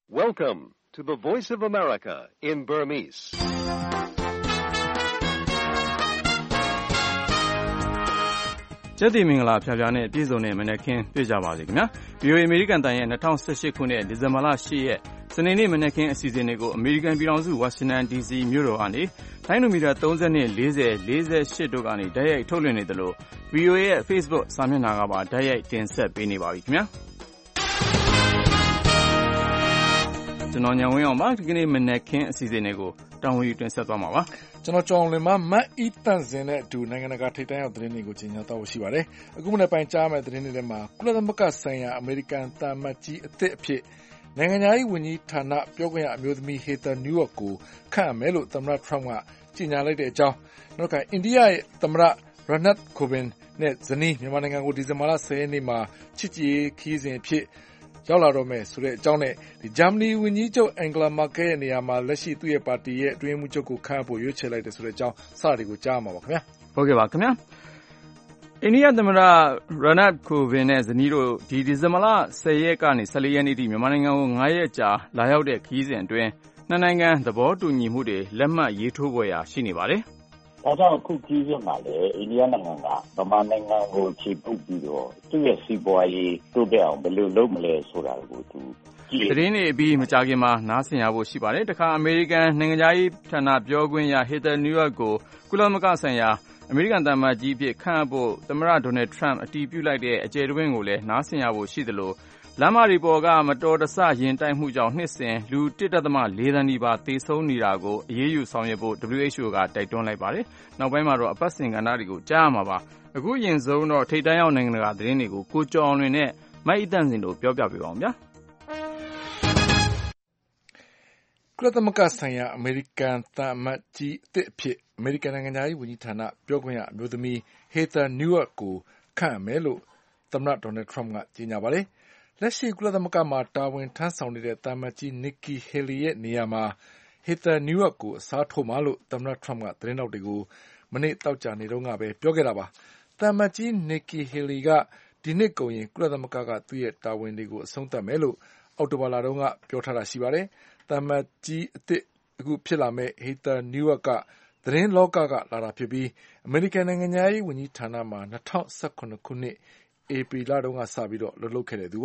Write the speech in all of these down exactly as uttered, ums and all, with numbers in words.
Welcome to the Voice of America in Burmese. ။ကျက်တီမင်္ဂလာဖျားဖျားနဲ့ပြည်စုံနဲ့မနက်ခင်းတွေ့ကြပါစေခင်ဗျာ။ ဗီအိုအေ အမေရိကန်တန်ရဲ့၂၀၁၈ခုနှစ်ဒီဇင်ဘာလ၈ရက်စနေနေ့မနက်ခင်းအစီအစဉ်တွေကိုအမေရိကန်ပြည်ထောင်စုဝါရှင်တန်ဒီစီမြို့တော်ကနေတိုင်းလိုမီတာသုံး၂ ၄၀ ၄၈တို့ကနေတိုက်ရိုက်ထုတ်လွှင့်နေတယ်လို့ ဗီအိုအေရဲ့ Facebook စာမျက်နှာကပါတိုက်ရိုက်တင်ဆက်ပေးနေပါပြီခင်ဗျာ။ကျွန်တော်ညံဝင်းအောင်ပါဒီကနေ့မနက်ခင်းအစီအစဉ်တွေကိုတာဝန်ယူတင်ဆက်သွားမှာပါကျွန်တော်ကြောင်လင်မမတ်အီတန်စင်နဲ့အတူနိုင်ငံတကာထိပ်တန်းရောက်သတင်းတွေကိုကြီးညာတော့ရှိပါတယ်အခုမနေ့ပိုင်းကြားမဲ့သတင်းတွေထဲမှာကုလသမဂ္ဂဆိုင်ရာအမေရိကန်တာမတ်ကြီးအသစ်အဖြစ်နိုင်ငံရေးဝန်ကြီးဌာနပြောခွင့်ရအမျိုးသမီးဟေသာနယူးယောက်ကိုခန့်အပ်မယ်လို့သမ္မတထရမ့်ကကြီးညာလိုက်တဲ့အကြောင်းနောက်ကနေအိန္ဒိယရဲ့သမ္မတရနတ်ကိုဗင်နဲ့ဇနီးမြန်မာနိုင်ငံကိုဒီဇင်ဘာလ၁၀ရက်နေ့မှာချစ်ကြည်ခီးစဉ်ဖြစ်ရောက်လာတော့မယ်ဆိုတဲ့အကြောင်းနဲ့ဒီဂျာမနီဝန်ကြီးချုပ်အန်ဂလာမာကဲရဲ့နေရာမှာလက်ရှိသူ့ရဲ့ပါတီရဲ့အတွင်းမှုချုပ်ကိုခန့်ဖို့ရွေးချယ်လိုက်တယ်ဆိုတဲ့အကြောင်းစတာတွေကိုကြားမှာပါခင်ဗျာဟုတ်ကဲ့ပါခင်ဗျာအိန္ဒိယသမ္မတရနတ်ကိုဗင်နဲ့ဇနီးတို့ဒီဒီဇင်ဘာလ၁၀ရက်ကနေ၁၄ရက်နေ့ထိမြန်မာနိုင်ငံကို၅ရက်ကြာလာရောက်တဲ့ခရီးစဉ်အတွင်းနှစ်နိုင်ငံသဘောတူညီမှုတွေလက်မှတ်ရေးထိုးပွဲရာရှိနေပါတယ်ဒါကြောင့်အခုကြီးပြမှာလေအိန္ဒိယနိုင်ငံကဗမာနိုင်ငံကိုခြေပုတ်ပြီးတော့သူ့ရဲ့စီးပွားရေးတိုးတက်အောင်ဘယ်လိုလုပ်မလဲဆိုတာကိုသူသတင်းတွေအပြီးမကြာခင်မှာနားဆင်ရဖို့ရှိပါတယ်တခါအမေရိကန်နိုင်ငံသားရေးဌာနပြောခွင့်ရဟေသာနယူးယောက်ကိုကုလသမဂ္ဂဆိုင်ရာအမေရိကန်တမန်ကြီးအဖြစ်ခန့်အပ်ဖို့သမ္မတဒေါ်နယ်ထရမ့်အတည်ပြုလိုက်တဲ့အကြံတွင်းကိုလည်းနားဆင်ရဖို့ရှိသလိုလမ်းမတွေပေါ်ကမတော်တဆရင်တိုက်မှုကြောင့်နှစ်စဉ်လူ တစ်ဒသမ၄ သန်းနီးပါးသေဆုံးနေတာကိုအရေးယူဆောင်ရွက်ဖို့ ဒဘလျူ အိတ်ချ်အို ကတိုက်တွန်းလိုက်ပါတယ်။နောက်ပိုင်းမှာတော့အပတ်စဉ်ကဏ္ဍတွေကိုကြားရမှာပါ။အခုရင်ဆုံးတော့ထိပ်တန်းရောက်နိုင်ငံတကာသတင်းတွေကိုကိုကျော်အောင်လွင်နဲ့မတ်အီတန့်စင်တို့ပြောပြပေးပါအောင်ဗျာ။ကုလသမဂ္ဂဆိုင်ရာအမေရိကန်သံအမတ်ကြီးအသစ်အဖြစ်အမေရိကန်နိုင်ငံသားရေးဝန်ကြီးဌာနပြောခွင့်ရအမျိုးသမီးဟေသာနယူးယောက်ကိုခန့်အပ်မယ်လို့သမ္မတဒေါ်နယ်ထရမ့်ကကြေညာပါတယ်။လက်ရှိကုလသမဂ္ဂမှာတာဝန်ထမ်းဆောင်နေတဲ့တာမတ်ကြီးနစ်ကီဟေလီရဲ့နေရာမှာဟေသာနယူးယောက်ကိုအစားထိုးမှာလို့သမ္မတထရမ့်ကသတင်းထောက်တွေကိုမနေ့တောက်ကြနေတော့ကပဲပြောခဲ့တာပါတာမတ်ကြီးနစ်ကီဟေလီကဒီနှစ်ကုန်ရင်ကုလသမဂ္ဂကသူ့ရဲ့တာဝန်တွေကိုအဆုံးသတ်မယ်လို့အောက်တိုဘာလတုန်းကပြောထားတာရှိပါတယ်တာမတ်ကြီးအသစ်အခုဖြစ်လာမဲ့ဟေသာနယူးယောက်ကသတင်းလောကကလာတာဖြစ်ပြီးအမေရိကန်နိုင်ငံသားရေးဝန်ကြီးဌာနမှာ၂၀၁၇ခုနှစ်ဧပြီလတုန်းကစပြီးတော့လှုပ်လှုပ်ခဲ့တဲ့သူပါ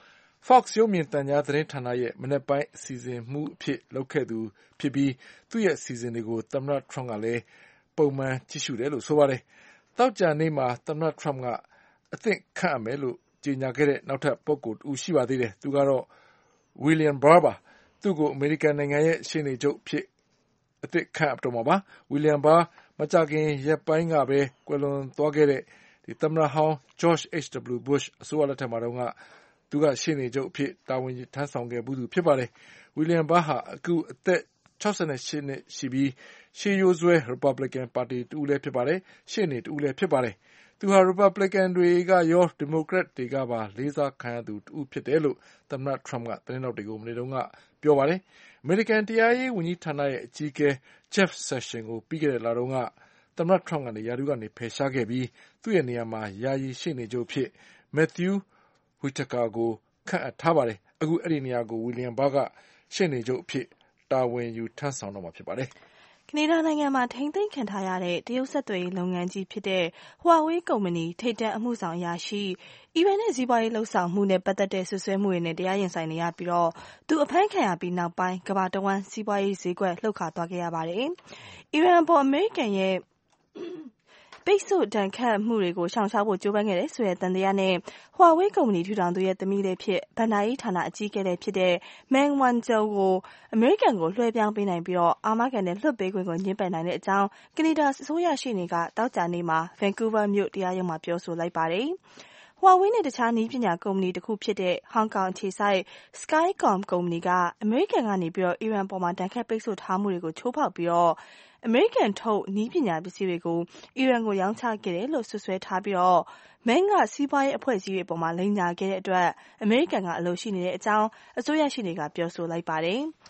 Fox ရုပ်မြင်သံကြားသတင်းဌာနရဲ့မနက်ပိုင်းအစီအစဉ်မှုအဖြစ်လုပ်ခဲ့သူဖြစ်ပြီးသူ့ရဲ့အစီအစဉ်တွေကိုသမ္မတထရမ့်ကလည်းပုံမှန်ကြည့်ရှုတယ်လို့ဆိုပါတယ်။သောကြာနေ့မှာသမ္မတထရမ့်ကအသစ်ခန့်အပ်မယ်လို့ကြေညာခဲ့တဲ့နောက်ထပ်ပုဂ္ဂိုလ်တူရှိပါသေးတယ်။သူကတော့ William Barr ပါ။သူ့ကိုအမေရိကန်နိုင်ငံရဲ့ရှေ့နေချုပ်ဖြစ်အသစ်ခန့်အပ်တော့မှာပါ။ William Barr မကြာခင်ရက်ပိုင်းကပဲကွယ်လွန်သွားခဲ့တဲ့ဒီသမ္မတဟောင်း George H W Bush အစိုးရလက်ထက်မှာတော့ကသူကရှေ့နေချုပ်အဖြစ်တာဝန်ထမ်းဆောင်ခဲ့ဘူးသူဖြစ်ပါတယ်။ William Barr ဟာအခုအသက်၆၈နှစ်ရှိပြီးရှေးရိုးစွဲ Republican ပါတီတူလည်းဖြစ်ပါတယ်။ရှေ့နေတူလည်းဖြစ်ပါတယ်။သူဟာ Republican တွေကရော Democrat တွေကပါလေးစားခံရသူတူဖြစ်တယ်လို့သမ္မတထရမ့်ကသတင်းထောက်တွေကိုမနေ့တုန်းကပြောပါတယ်။အမေရိကန်တရားရေးဝန်ကြီးဌာနရဲ့အကြီးအကဲ Jeff Sessions ကိုပြီးခဲ့တဲ့လတုန်းကသမ္မတထရမ့်ကနေရာထူးကနေဖယ်ရှားခဲ့ပြီးသူ့ရဲ့နေရာမှာယာယီရှေ့နေချုပ်ဖြစ် Matthew Whitaker ကိုခန့်အပ်ထားပါတယ်။အခုအဲ့ဒီနေရာကို William Barr ကရှေ့နေချုပ်အဖြစ်တာဝန်ယူထမ်းဆောင်တော့မှာဖြစ်ပါတယ်။ကနေဒါနိုင်ငံမှာထိန်းသိမ်းခံထားရတဲ့တရုတ်ဆက်သွယ်ရေးလုပ်ငန်းကြီးဖြစ်တဲ့ Huawei ကုမ္ပဏီထိပ်တန်းအမှုဆောင်အရာရှိအီရန်နဲ့စီးပွားရေးလှုပ်ဆောင်မှုနဲ့ပတ်သက်တဲ့ဆွဆွဲမှုတွေနဲ့တရားရင်ဆိုင်နေရပြီးတော့သူအဖမ်းခံရပြီးနောက်ပိုင်းကမ္ဘာတဝန်းစီးပွားရေးဈေးကွက်လှုပ်ခါသွားခဲ့ရပါတယ်။အီရန်အပေါ်အမေရိကန်ရဲ့ပိတ်ဆို့ဒဏ်ခတ်မှုတွေကိုရှောင်ရှားဖို့ကြိုးပမ်းခဲ့တဲ့ဆိုတဲ့တန်တရားနဲ့ Huawei ကုမ္ပဏီထူထောင်သူရဲ့သမီးလေးဖြစ်ဘဏ္ဍာရေးဌာနအကြီးအကဲလေးဖြစ်တဲ့ Meng Wanzhou ကိုအမေရိကန်ကိုလွှဲပြောင်းပေးနိုင်ပြီးတော့အာမခံနဲ့လွှတ်ပေးခွင့်ကိုညှင်းပယ်နိုင်တဲ့အကြောင်းကနေဒါအစိုးရရှေ့နေကတောက်ကြနေ့မှာ Vancouver မြို့တရားရုံးမှာပြောဆိုလိုက်ပါတယ်။ Huawei နဲ့တခြားနည်းပညာကုမ္ပဏီတစ်ခုဖြစ်တဲ့ဟောင်ကောင်အခြေစိုက် Skycom ကုမ္ပဏီကအမေရိကန်ကနေပြီးတော့အီရန်ပေါ်မှာတန်ခတ်ပိတ်ဆို့ထားမှုတွေကိုချိုးဖောက်ပြီးတော့အမေရိကန်ထုတ်နည်းပညာပစ္စည်းတွေကိုအီရန်ကိုရောင်းချခဲ့တယ်လို့ဆွဆွဲထားပြီးတော့မင်းကစီးပွားရေးအဖွဲ့အစည်းတွေအပေါ်မှာလိမ်ညာခဲ့တဲ့အတွက်အမေရိကန်ကအလို့ရှိနေတဲ့အကြောင်းအစိုးရရှိနေကပြောဆိုလိုက်ပါတယ်။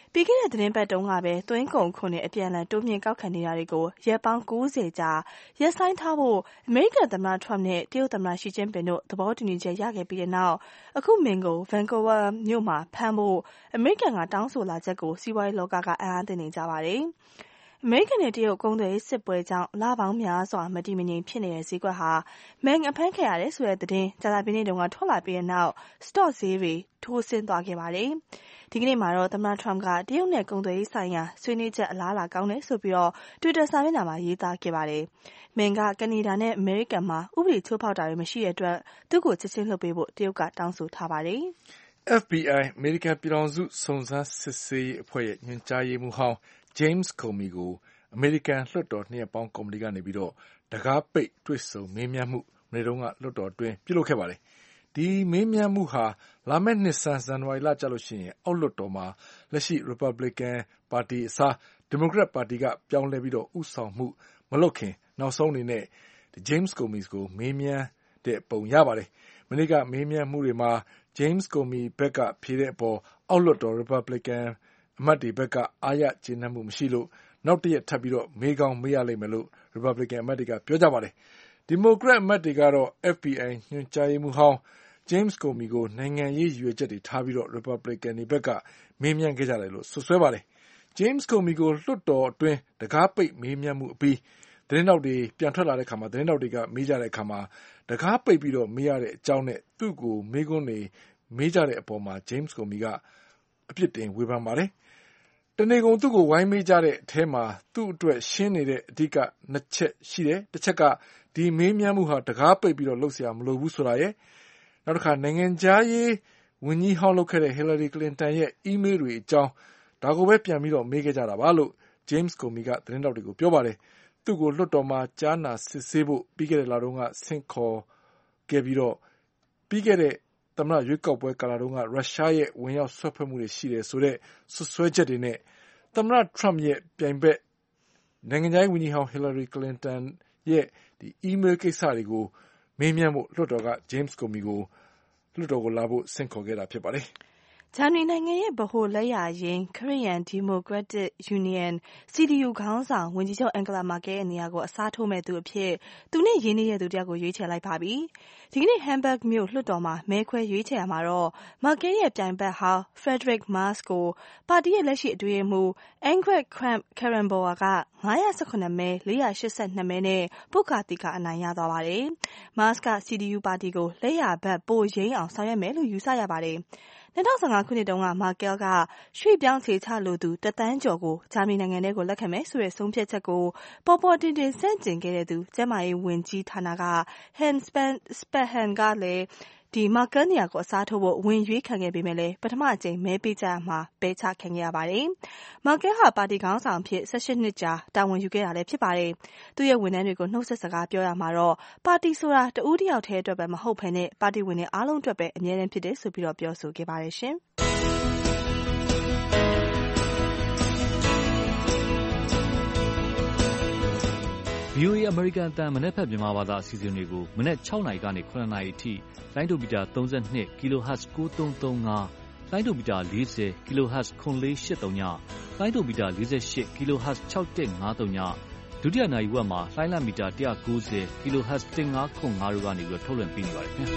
ပြီးခဲ့တဲ့သတင်းပတ်တုန်းကပဲသွင်းကုန်ခွန်နဲ့အပြန်အလှန်တိုးမြင့်ကောက်ခံနေတာတွေကိုရက်ပေါင်း၉၀ကြာရပ်ဆိုင်းထားဖို့အမေရိကန်သမ္မတထရမ့်နဲ့တရုတ်သမ္မတရှီကျင်းပင်တို့သဘောတူညီချက်ရခဲ့ပြီးတဲ့နောက်အခုမင်ကိုဗန်ကူးဗာမြို့မှာဖမ်းဖို့အမေရိကန်ကတောင်းဆိုလာချက်ကိုစီးပွားရေးလောကကအံ့အားသင့်နေကြပါတယ်။အမေရိကန်နဲ့တရုတ်ကုန်သွယ်ရေးစစ်ပွဲကြောင့်လပေါင်းများစွာမတည်မငြိမ်ဖြစ်နေတဲ့ဈေးကွက်ဟာမန်အဖမ်းခံရတယ်ဆိုတဲ့သတင်းကြာသပတေးနေ့တုန်းကထွက်လာပြီးတဲ့နောက်စတော့ဈေးတွေထိုးဆင်းသွားခဲ့ပါတယ်။ဒီကနေ့မှာတော့သမ္မတထရမ့်ကတရုတ်နဲ့ကုန်သွယ်ရေးဆိုင်ရာဆွေးနွေးချက်အလားအလာကောင်းတယ်ဆိုပြီးတော့ Twitter စာမျက်နှာမှာရေးသားခဲ့ပါတယ်။မန်ကကနေဒါနဲ့အမေရိကန်မှာဥပဒေချိုးဖောက်တာတွေမရှိတဲ့အတွက်သူ့ကိုချက်ချင်းလွှတ်ပေးဖို့တရုတ်ကတောင်းဆိုထားပါတယ်။ F B I အမေရိကန်ပြည်ထောင်စုစုံစမ်းစစ်ဆေးရေးအဖွဲ့ရဲ့ညွှန်ကြားရေးမှူးဟောင်း James Comey ကိုအမေရိကန်လွှတ်တော်နှစ်ရပ်ပေါင်းကော်မတီကနေပြီးတော့တကားပိတ်တွေ့ဆုံမေးမြန်းမှုမနေ့တုန်းကလွှတ်တော်အတွင်းပြုလုပ်ခဲ့ပါတယ်။ဒီမေးမြန်းမှုဟာလာမယ့်နှစ်ဆန်းဇန်နဝါရီလကျလို့ရှိရင်အောက်လွှတ်တော်မှာလက်ရှိ Republican ပါတီအစား Democrat ပါတီကပြောင်းလဲပြီးတော့ဥဆောင်မှုမလုပ်ခင်နောက်ဆုံးအနေနဲ့ James Comey ကိုမေးမြန်းတဲ့ပုံရပါတယ်။မနေ့ကမေးမြန်းမှုတွေမှာ James Comey ဘက်ကဖြေတဲ့အပေါ်အောက်လွှတ်တော် Republican အမတ်တွေဘက်ကအားရကျေနပ်မှုမရှိလို့နောက်တရက်ထပ်ပြီးတော့မေးကောင်းမေးရလိမ့်မယ်လို့ Republican အမတ်တွေကပြောကြပါတယ်။ Democrat အမတ်တွေကတော့ F B I ညွှန်ကြားရေးမှူးဟောင်း James Comey ကိုနိုင်ငံရေးရည်ရွယ်ချက်တွေထားပြီးတော့ Republican တွေဘက်ကမေးမြန်းခဲ့ကြတယ်လို့ဆွဆွဲပါတယ်။ James Comey ကိုလွှတ်တော်အတွင်းတကားပိတ်မေးမြန်းမှုအပြီးသတင်းတောက်တွေပြန်ထွက်လာတဲ့အခါမှာသတင်းတောက်တွေကမေးကြတဲ့အခါမှာတကားပိတ်ပြီးတော့မေးရတဲ့အကြောင်းနဲ့သူ့ကိုမေးခွန်းတွေမေးကြတဲ့အပေါ်မှာ James Comey ကအပြစ်တင်ဝေဖန်ပါတယ်။တနေ့ကုန်သူ့ကိုဝိုင်းမေးကြတဲ့အထဲမှာသူ့အတွက်ရှင်းနေတဲ့အဓိကနှစ်ချက်ရှိတယ်။တစ်ချက်ကဒီမေးမြန်းမှုဟာတကားပိတ်ပြီးတော့လုပ်เสียမလိုဘူးဆိုတာရဲ့နောက်တစ်ခါနိုင်ငံခြားရေးဝန်ကြီးဟောင်းလုပ်ခဲ့တဲ့ Hillary Clinton ရဲ့အီးမေးလ်တွေအကြောင်းဒါကိုပဲပြန်ပြီးတော့မေးခဲ့ကြတာပါလို့ James Comey ကသတင်းတောက်တွေကိုပြောပါတယ်။သူ့ကိုလွှတ်တော်မှာကြားနာစစ်ဆေးဖို့ပြီးခဲ့တဲ့လတုန်းကဆင့်ခေါ်ခဲ့ပြီးတော့ပြီးခဲ့တဲ့သမ္မတရွေးကောက်ပွဲကာလတုန်းကရုရှားရဲ့ဝင်ရောက်ဆွတ်ဖက်မှုတွေရှိတယ်ဆိုတဲ့ဆွဆွဲချက်တွေနဲ့သမ္မတထရမ့်ရဲ့ပြိုင်ဘက်နိုင်ငံခြားရေးဝန်ကြီးဟောင်း Hillary Clinton ရဲ့ဒီအီးမေးလ်ကိစ္စတွေကိုမေးမြန်းဖို့လွှတ်တော်က James Comey ကိုလွှတ်တော်ကိုလာဖို့ဆင့်ခေါ်ခဲ့တာဖြစ်ပါတယ်။ဂျာမနီနိုင်ငံရဲ့ဗဟိုလက်ယာယိမ်းခရစ်ယာန်ဒီမိုကရက်တစ်ယူနီယံ C D U ခေါင်းဆောင်ဝန်ကြီးချုပ်အန်ဂလာမာကဲရဲ့နေရာကိုအစားထိုးမဲ့သူအဖြစ်သူနဲ့ရင်းနှီးတဲ့သူတယောက်ကိုရွေးချယ်လိုက်ပါပြီ။ဒီကနေ့ Hamburg မြို့လွှတ်တော်မှာမဲခွဲရွေးချယ်ရမှာတော့မာကဲရဲ့ပြိုင်ဘက်ဟောင်း Friedrich Merz ကိုပါတီရဲ့လက်ရှိအတွင်းရေးမှူး Annegret Kramp-Karrenbauer က၅၁၇မဲ၄၈၂မဲနဲ့ပုဂ္ဂတိကအနိုင်ရသွားပါတယ်။ Merz က C D U ပါတီကိုလက်ယာဘက်ပိုရင်းအောင်ဆောင်ရွက်မယ်လို့ယူဆရပါတယ်။၂၀၁၅ခုနှစ်တုန်းကမာကဲလ်ကရွှေ့ပြောင်းခြေချလိုသူတသန်းကျော်ကိုဂျာမနီနိုင်ငံထဲကိုလက်ခံမယ်ဆိုတဲ့ဆုံးဖြတ်ချက်ကိုပေါ်ပေါ်တင်တင်ဆန့်ကျင်ခဲ့တဲ့သူကျန်းမာရေးဝန်ကြီးဌာနက Jens Spahn ကလည်းဒီမာကဲလ်နေရာကိုအစားထိုးဖို့ဝင်ရွေးခံခဲ့ပေမဲ့လည်းပထမအကြိမ်မဲပေးကြရမှာပယ်ချခံခဲ့ရပါတယ်။မာကဲလ်ဟာပါတီခေါင်းဆောင်အဖြစ်၁၈နှစ်ကြာတာဝန်ယူခဲ့တာလည်းဖြစ်ပါတယ်။သူ့ရဲ့ဝန်ထမ်းတွေကိုနှုတ်ဆက်စကားပြောရမှာတော့ပါတီဆိုတာတဦးတယောက်တည်းအတွက်ပဲမဟုတ်ဘဲနဲ့ပါတီဝင်တွေအားလုံးအတွက်ပဲအမြဲတမ်းဖြစ်တယ်ဆိုပြီးတော့ပြောဆိုခဲ့ပါတယ်ရှင်။ V O A အမေရိကန်အသံမနက်ဖြန်မြန်မာဘာသာအစီအစဉ်တွေကိုမနက်၆နာရီကနေ၇နာရီအထိလိုင်းဒိုမီတာ၃၂ kHz ၉၃၃၅လိုင်းဒိုမီတာ၄၀ kHz ၇၄၈၃ညလိုင်းဒိုမီတာ၄၈ kHz ၆၁၅၃ညဒုတိယနာရီဝက်မှာလိုင်းလမီတာ၁၉၀ kHz ၁၅၇၅တို့ကနေပြီးထုတ်လွှင့်ပေးနေပါတယ်ခင်ဗျာ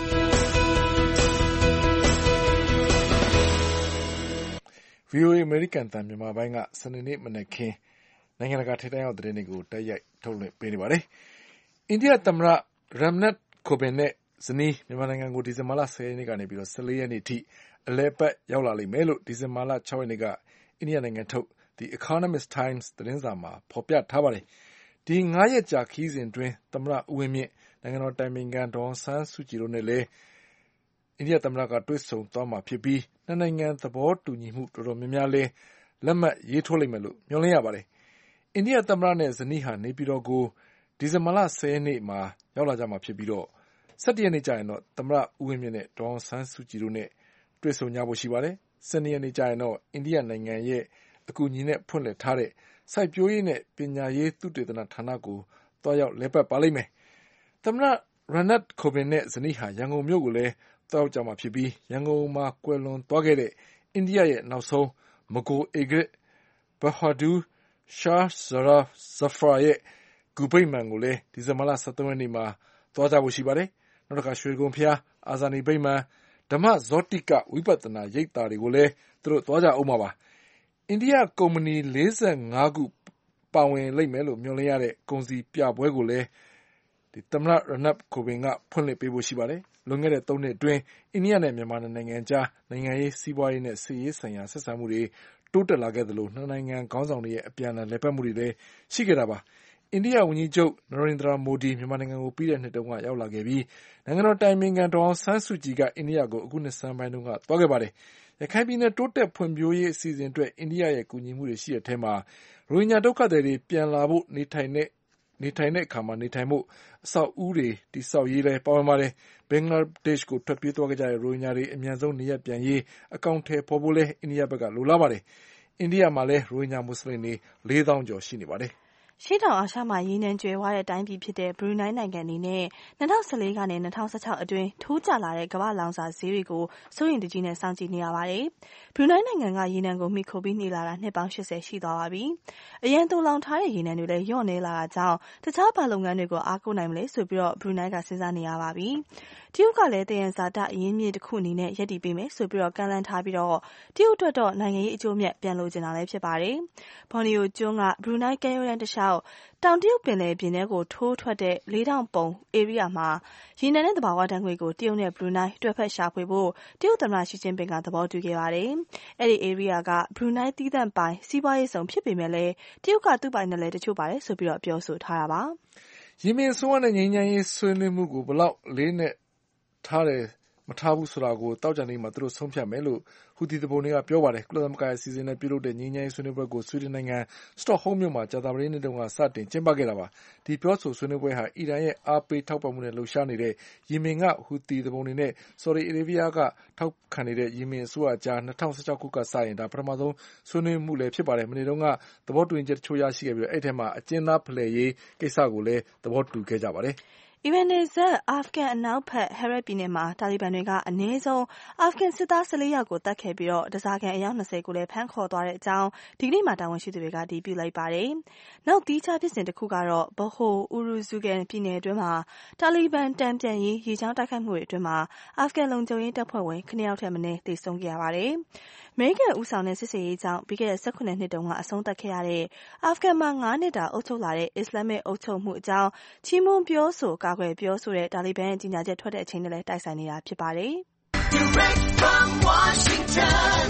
။ V O A အမေရိကန်အသံမြန်မာပိုင်းကစနေနေ့မနက်ခင်းနိုင်ငံတကာထိပ်တန်းရောက်သတင်းတွေကိုတိုက်ရိုက်ထုတ်လွှင့်ပေးနေပါတယ်။အိန္ဒိယသမ္မတ Ram Nath Kovind နဲ့ဇနီးမြန်မာနိုင်ငံကိုဒီဇင်ဘာလ၁၀ရက်နေ့ကနေပြီးတော့၁၄ရက်နေ့ထိအလည်ပတ်ရောက်လာလိမ့်မယ်လို့ဒီဇင်ဘာလ၆ရက်နေ့ကအိန္ဒိယနိုင်ငံထုတ် The Economist Times သတင်းစာမှာဖော်ပြထားပါတယ်။ဒီငါးရက်ကြာခရီးစဉ်အတွင်းသမ္မတဦးဝင်းမြင့်နိုင်ငံတော်တိုင်ပင်ခံဒေါ်အောင်ဆန်းစုကြည်တို့နဲ့လည်းအိန္ဒိယသမ္မတကတွေ့ဆုံသွားမှာဖြစ်ပြီးနှစ်နိုင်ငံသဘောတူညီမှုတော်တော်များများလည်းလက်မှတ်ရေးထိုးလိမ့်မယ်လို့မျှော်လင့်ရပါတယ်။အိန္ဒိယသမ္မတနဲ့ဇနီးဟာနေပြည်တော်ကိုဒီဇင်ဘာလ၁၀ရက်နေ့မှာရောက်လာကြမှာဖြစ်ပြီးတော့၁၁ရက်နေ့ကျရင်တော့သမ္မတဦးဝင်းမြင့်နဲ့ဒေါ်အောင်ဆန်းစုကြည်တို့နဲ့တွေ့ဆုံကြဖို့ရှိပါတယ်။၁၂ရက်နေ့ကျရင်တော့အိန္ဒိယနိုင်ငံရဲ့အကူအညီနဲ့ဖွင့်လှစ်ထားတဲ့စိုက်ပျိုးရေးနဲ့ပညာရေးသုတေသနဌာနကိုတွားရောက်လည်ပတ်ပါလိမ့်မယ်။သမ္မတ Ram Nath Kovindနဲ့ဇနီးဟာရန်ကုန်မြို့ကိုလည်းတွားရောက်ကြမှာဖြစ်ပြီးရန်ကုန်မှာကွယ်လွန်သွားခဲ့တဲ့အိန္ဒိယရဲ့နောက်ဆုံး Mogul Agate Bahadur Shah Zaraf Zafar ရဲ့ဂူပိတ်မှန်ကိုလည်းဒီဇင်ဘာလ၁၃ရက်နေ့မှာသွားကြဖို့ရှိပါတယ်။နောက်တစ်ခါရွှေကုန်းဖျားအာဇာနည်ဗိမာန်ဓမ္မဇောတိကဝိပဿနာရိပ်သာတွေကိုလည်းသူတို့သွားကြအောင်ပါပါ။အိန္ဒိယကုမ္ပဏီလေးဆယ့်ငါးခုပါဝင်လိမ့်မယ်လို့မျှော်လင့်ရတဲ့ကုန်စည်ပြပွဲကိုလည်းဒီသမ္မတရနပ်ကိုဗင်ကဖွင့်လှစ်ပေးဖို့ရှိပါတယ်။လွန်ခဲ့တဲ့သုံးနှစ်အတွင်းအိန္ဒိယနဲ့မြန်မာနိုင်ငံကြားနိုင်ငံရေးစီးပွားရေးနဲ့စစ်ရေးဆိုင်ရာဆက်ဆံမှုတွေတိုးတက်လာခဲ့သလိုနှစ်နိုင်ငံခေါင်းဆောင်တွေရဲ့အပြန်အလှန်လည်ပတ်မှုတွေလည်းရှိခဲ့တာပါ။အိန္ဒိယဝန်ကြီးချုပ်နရိန္ဒြာမိုဒီမြန်မာနိုင်ငံကိုပြီးတဲ့နှစ်တုန်းကရောက်လာခဲ့ပြီးနိုင်ငံတော်တိုင်ပင်ခံဒေါ်အောင်ဆန်းစုကြည်ကအိန္ဒိယကိုအခုနှစ်ဆန်းပိုင်းတုန်းကသွားခဲ့ပါတယ်။ရခိုင်ပြည်နယ်တိုးတက်ဖွံ့ဖြိုးရေးအစီအစဉ်အတွက်အိန္ဒိယရဲ့ကူညီမှုတွေရှိတဲ့အထဲမှာရိုဟင်ဂျာဒုက္ခသည်တွေပြန်လာဖို့နေထိုင်တဲ့နေထိုင်တဲ့အခါမှာနေထိုင်ဖို့အဆောက်အဦတွေတိဆောက်ရေးလည်းပါဝင်ပါတယ်။ဘင်္ဂလားဒေ့ရှ်ကိုထွက်ပြေးသွားခဲ့ကြတဲ့ရိုဟင်ဂျာတွေအမြန်ဆုံးနေရပ်ပြန်ရေးအကောင့်ထဲပေါ်ဖို့လည်းအိန္ဒိယဘက်ကလိုလားပါတယ်။အိန္ဒိယမှာလည်းရိုဟင်ဂျာမွတ်စလင်တွေလေးသောင်းကျော်ရှိနေပါတယ်။ရှေ့တောင်အာရှမှာရေနံကြွယ်ဝတဲ့တိုင်းပြည်ဖြစ်တဲ့ဘရူနိုင်းနိုင်ငံအနေနဲ့၂၀၁၄ကနေ၂၀၁၆အတွင်းထိုးကျလာတဲ့ကမ္ဘာ့လောင်စာဈေးတွေကိုစိုးရိမ်တကြီးနဲ့စောင့်ကြည့်နေရပါတယ်။ဘရူနိုင်းနိုင်ငံကရေနံကိုမှီခိုပြီးနေလာတာနှစ်ပေါင်း၈၀ရှိသွားပါပြီ။အရန်သိုလောင်ထားတဲ့ရေနံတွေလည်းလျော့နေလာတာကြောင့်တခြားဘာလုပ်ငန်းတွေကိုအားကိုးနိုင်မလဲဆိုပြီးတော့ဘရူနိုင်းကစဉ်းစားနေရပါပြီ။တရုတ်ကလည်းတယံဇာတအရင်းမြစ်တစ်ခုအနေနဲ့ရပ်တည်ပေးမယ်ဆိုပြီးတော့ကမ်းလှမ်းထားပြီးတော့တရုတ်အတွက်တော့နိုင်ငံရေးအကျိုးမြတ်ပြန်လိုချင်တာလည်းဖြစ်ပါတယ်။ဘော်နီယိုကျွန်းကဘရူနိုင်းကမ်းရိုးတန်းတစ်လျှောက်တောင်တရုတ်ပင်လယ်ပြင်ထဲကိုထိုးထွက်တဲ့လေးထောင်ပုံဧရိယာမှာရေနံနဲ့သဘာဝဓာတ်ငွေ့ကိုတရုတ်နဲ့ဘရူနိုင်းတွဲဖက်ရှာဖွေဖို့တရုတ်သမ္မတရှီကျင်းပင်ကသဘောတူခဲ့ပါတယ်။အဲ့ဒီဧရိယာကဘရူနိုင်းသီးသန့်ပိုင်စီးပွားရေးဆောင်ဖြစ်ပေမဲ့လည်းတရုတ်ကသူ့ပိုင်နယ်လည်းတချို့ပါတယ်ဆိုပြီးတော့ပြောဆိုထားတာပါ။ယီမင်ဆိုးနဲ့ငြိမ်းချမ်းရေးဆွေးနွေးမှုကိုဘလောက်လေးနဲ့ထားတယ်မထားဘူးဆိုတာကိုတောက်ကြနေမှာသူတို့ဆုံးဖြတ်မယ်လို့ဟူသီသူပုန်တွေကပြောပါတယ်ကုလသမဂ္ဂရဲ့အစီအစဉ်နဲ့ပြုလုပ်တဲ့ငြိမ်းချမ်းရေးဆွေးနွေးပွဲကိုဆွီဒင်နိုင်ငံစတော့ဟုမ်းမြို့မှာကြာသပတေးနေ့တုန်းကစတင်ကျင်းပခဲ့တာပါဒီပြောဆိုဆွေးနွေးပွဲဟာအီရန်ရဲ့အားပေးထောက်ပံ့မှုနဲ့လှုပ်ရှားနေတဲ့ယီမင်ကဟူသီသူပုန်တွေနဲ့ဆော်ဒီအာရေဗျကထောက်ခံနေတဲ့ယီမင်အစိုးရကြား၂၀၁၆ခုကစရင်ဒါပထမဆုံးဆွေးနွေးမှုလည်းဖြစ်ပါတယ်မနေ့တုန်းကသဘောတူညီချက်တချို့ရရှိခဲ့ပြီးအဲ့ထဲမှာအကျဉ်းသားဖလှယ်ရေးကိစ္စကိုလည်းသဘောတူခဲ့ကြပါတယ်အီရန်နယ်စပ်အာဖဂန်အနောက်ဘက်ဟရက်ပြည်နယ်မှာတာလီဘန်တွေကအနည်းဆုံးအာဖဂန်စစ်သား၁၄ယောက်ကိုတပ်ခဲ့ပြီးတော့တစားကန်အယောက်၂၀ကိုလည်းဖမ်းခေါ်သွားတဲ့အကြောင်းဒီကနေ့မှတာဝန်ရှိသူတွေကတည်ပြုလိုက်ပါတယ်။နောက်တီးခြားဖြစ်စဉ်တစ်ခုကတော့ဘဟိုအူရူဇူဂန်ပြည်နယ်အတွင်းမှာတာလီဘန်တန်ပြန်ရေးရေချောင်းတိုက်ခိုက်မှုတွေအတွင်းမှာအာဖဂန်လုံခြုံရေးတပ်ဖွဲ့ဝင်၇ယောက်ထက်မနည်းသေဆုံးခဲ့ရပါတယ်။အမေရိကန်ဦးဆောင်တဲ့စစ်ဆေးရေးကြောင့်ပြီးခဲ့တဲ့၁၈နှစ်တုန်းကအဆုံးသတ်ခဲ့ရတဲ့အာဖဂန်မှာ၅နှစ်တာအုပ်ချုပ်လာတဲ့အစ္စလာမစ်အုပ်ချုပ်မှုအကြောင်းချီးမွမ်းပြောဆိုကာကွယ်ပြောဆိုတဲ့တာလီဘန်ရဲ့ကြီးညာချက်ထွက်တဲ့အချိန်နဲ့လည်းတိုက်ဆိုင်နေတာဖြစ်ပါတယ်။ Direct from Washington,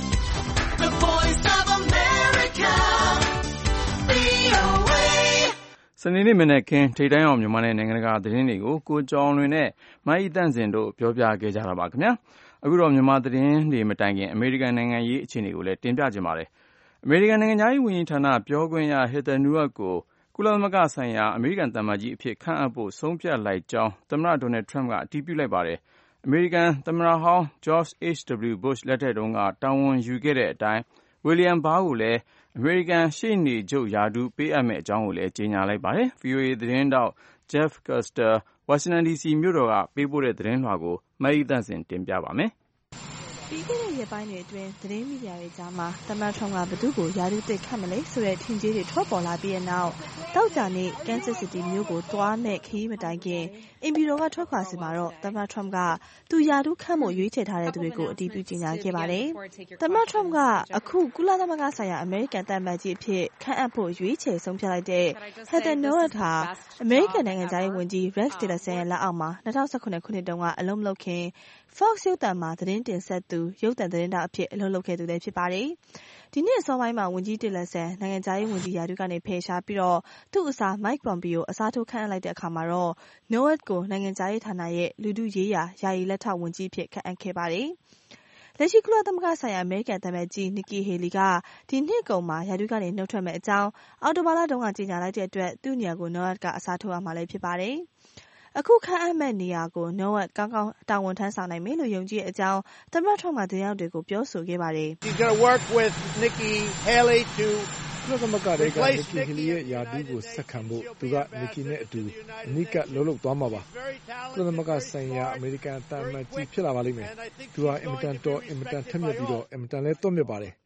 the Voice of America, ဗွီအိုအေစနေနေ့မနက်ခင်းထိပ်တိုင်းအောင်မြန်မာနဲ့နိုင်ငံတကာသတင်းတွေကိုကိုကျော်လွင်နဲ့မအီတန့်စင်တို့ပြောပြခဲ့ကြတာပါခင်ဗျာအခုတော့မြန်မာသတင်းတွေမတိုင်ခင်အမေရိကန်နိုင်ငံရေးအခြေအနေကိုလည်းတင်ပြကြပါမယ်အမေရိကန်နိုင်ငံသားရေးဝန်ကြီးဌာနပြောခွင့်ရဟီသာနူအတ်ကိုကုလသမဂ္ဂဆိုင်ရာအမေရိကန်သံအမတ်ကြီးအဖြစ်ခန့်အပ်ဖို့ဆုံးဖြတ်လိုက်ကြောင်းသမ္မတဒေါ်နယ်ထရမ့်ကအတည်ပြုလိုက်ပါတယ်အမေရိကန်သမ္မတဟောင်း George H W Bush လက်ထက်တုန်းကတာဝန်ယူခဲ့တဲ့အတိုင်း William Barr ကိုလည်းအမေရိကန်ရှေ့နေချုပ်ရာထူးပေးအပ်မယ့်အကြောင်းကိုလည်းကြေညာလိုက်ပါတယ်။ဗွီအိုအေသတင်းထောက် Jeff Custer ဝါရှင်တန်ဒီစီမြို့တော်ကပေးပို့တဲ့သတင်းလွှာကိုမအီသန့်စင်တင်ပြပါမယ်။ပြီးခဲ့တဲ့ရက်ပိုင်းတွေအတွင်းသတင်းမီဒီယာတွေကြားမှာသမ္မတထရမ့်ကဘယ်သူ့ကိုရာထူးသစ်ခန့်မလဲဆိုတဲ့ထင်ကြေးတွေထွက်ပေါ်လာပြီးတဲ့နောက်သောကြာနေ့ကန်ဆတ်စီးတီးမြို့ကိုသွားမယ့်ခရီးမတိုင်ခင်အိမ်ဖြူတော်ကထွက်ခွာစီမှာတော့သမ္မတထရမ့်ကသူရာထူးခန့်ဖို့ရွေးချယ်ထားတဲ့သူတွေကိုအတည်ပြုကြေညာခဲ့ပါတယ်။သမ္မတထရမ့်ကအခုကုလသမဂ္ဂဆိုင်ရာအမေရိကန်သံအမတ်ကြီးအဖြစ်ခန့်အပ်ဖို့ရွေးချယ်ဆုံးဖြတ်လိုက်တဲ့ Heather Nauert ဟာအမေရိကန်နိုင်ငံခြားရေးဝန်ကြီး Rex Tillerson ရဲ့လက်အောက်မှာ၂၀၁၇ခုနှစ်တုန်းကအလုပ်မလုပ်ခင် Fox ရုပ်သံမှာသတင်းတင်ဆက်သူရုပ်သံသတင်းတောက်အဖြစ်အလုပ်လုပ်ခဲ့သူလည်းဖြစ်ပါတယ်။ဒီနှစ်အစောပိုင်းမှာဝန်ကြီး Tillerson နိုင်ငံခြားရေးဝန်ကြီးရာထူးကနေဖယ်ရှားပြီးတော့သူ့အစား Mike Pompeo အစားထိုးခန့်အပ်လိုက်တဲ့အခါမှာတော့ Nauert ကိုနိုင်ငံခြားရေးဌာနရဲ့လူထုရေးရာယာယီလက်ထောက်ဝန်ကြီးအဖြစ်ခန့်အပ်ခဲ့ပါတယ်။လက်ရှိကုလသမဂ္ဂဆိုင်ရာအမေရိကန်သံအမတ်ကြီး Nikki Haley ကဒီနှစ်ကုန်မှာရာထူးကနေနှုတ်ထွက်မယ့်အကြောင်းအောက်တိုဘာလတုန်းကကြေညာလိုက်တဲ့အတွက်သူ့နေရာကို Nauert ကအစားထိုးရမှာလည်းဖြစ်ပါတယ်။အခုခန့်အပ်မဲ့နေရာကို Nauert ကောင်းကောင်းတာဝန်ထမ်းဆောင်နိုင်မယ်လို့ယုံကြည်တဲ့အကြောင်းသမ္မတထရမ့်ကသတင်းထောက်တွေကိုပြောဆိုခဲ့ပါတယ်။ He's going to work with Nikki Haley to ကုလသမဂ္ဂတွေက Nikki Haley ရဲ့ယာတူးကိုဆက်ခံဖို့သူက Nikki နဲ့အတူအနီးကပ်လှုပ်လှုပ်သွားမှာပါကုလသမဂ္ဂဆိုင်ရာအမေရိကန်သံအမတ်ကြီးဖြစ်လာပါလိမ့်မယ်သူဟာအင်မတန်တော်အင်မတန်ထက်မြက်ပြီးတော့အင်မတန်လဲတွတ်မြတ်ပါတယ်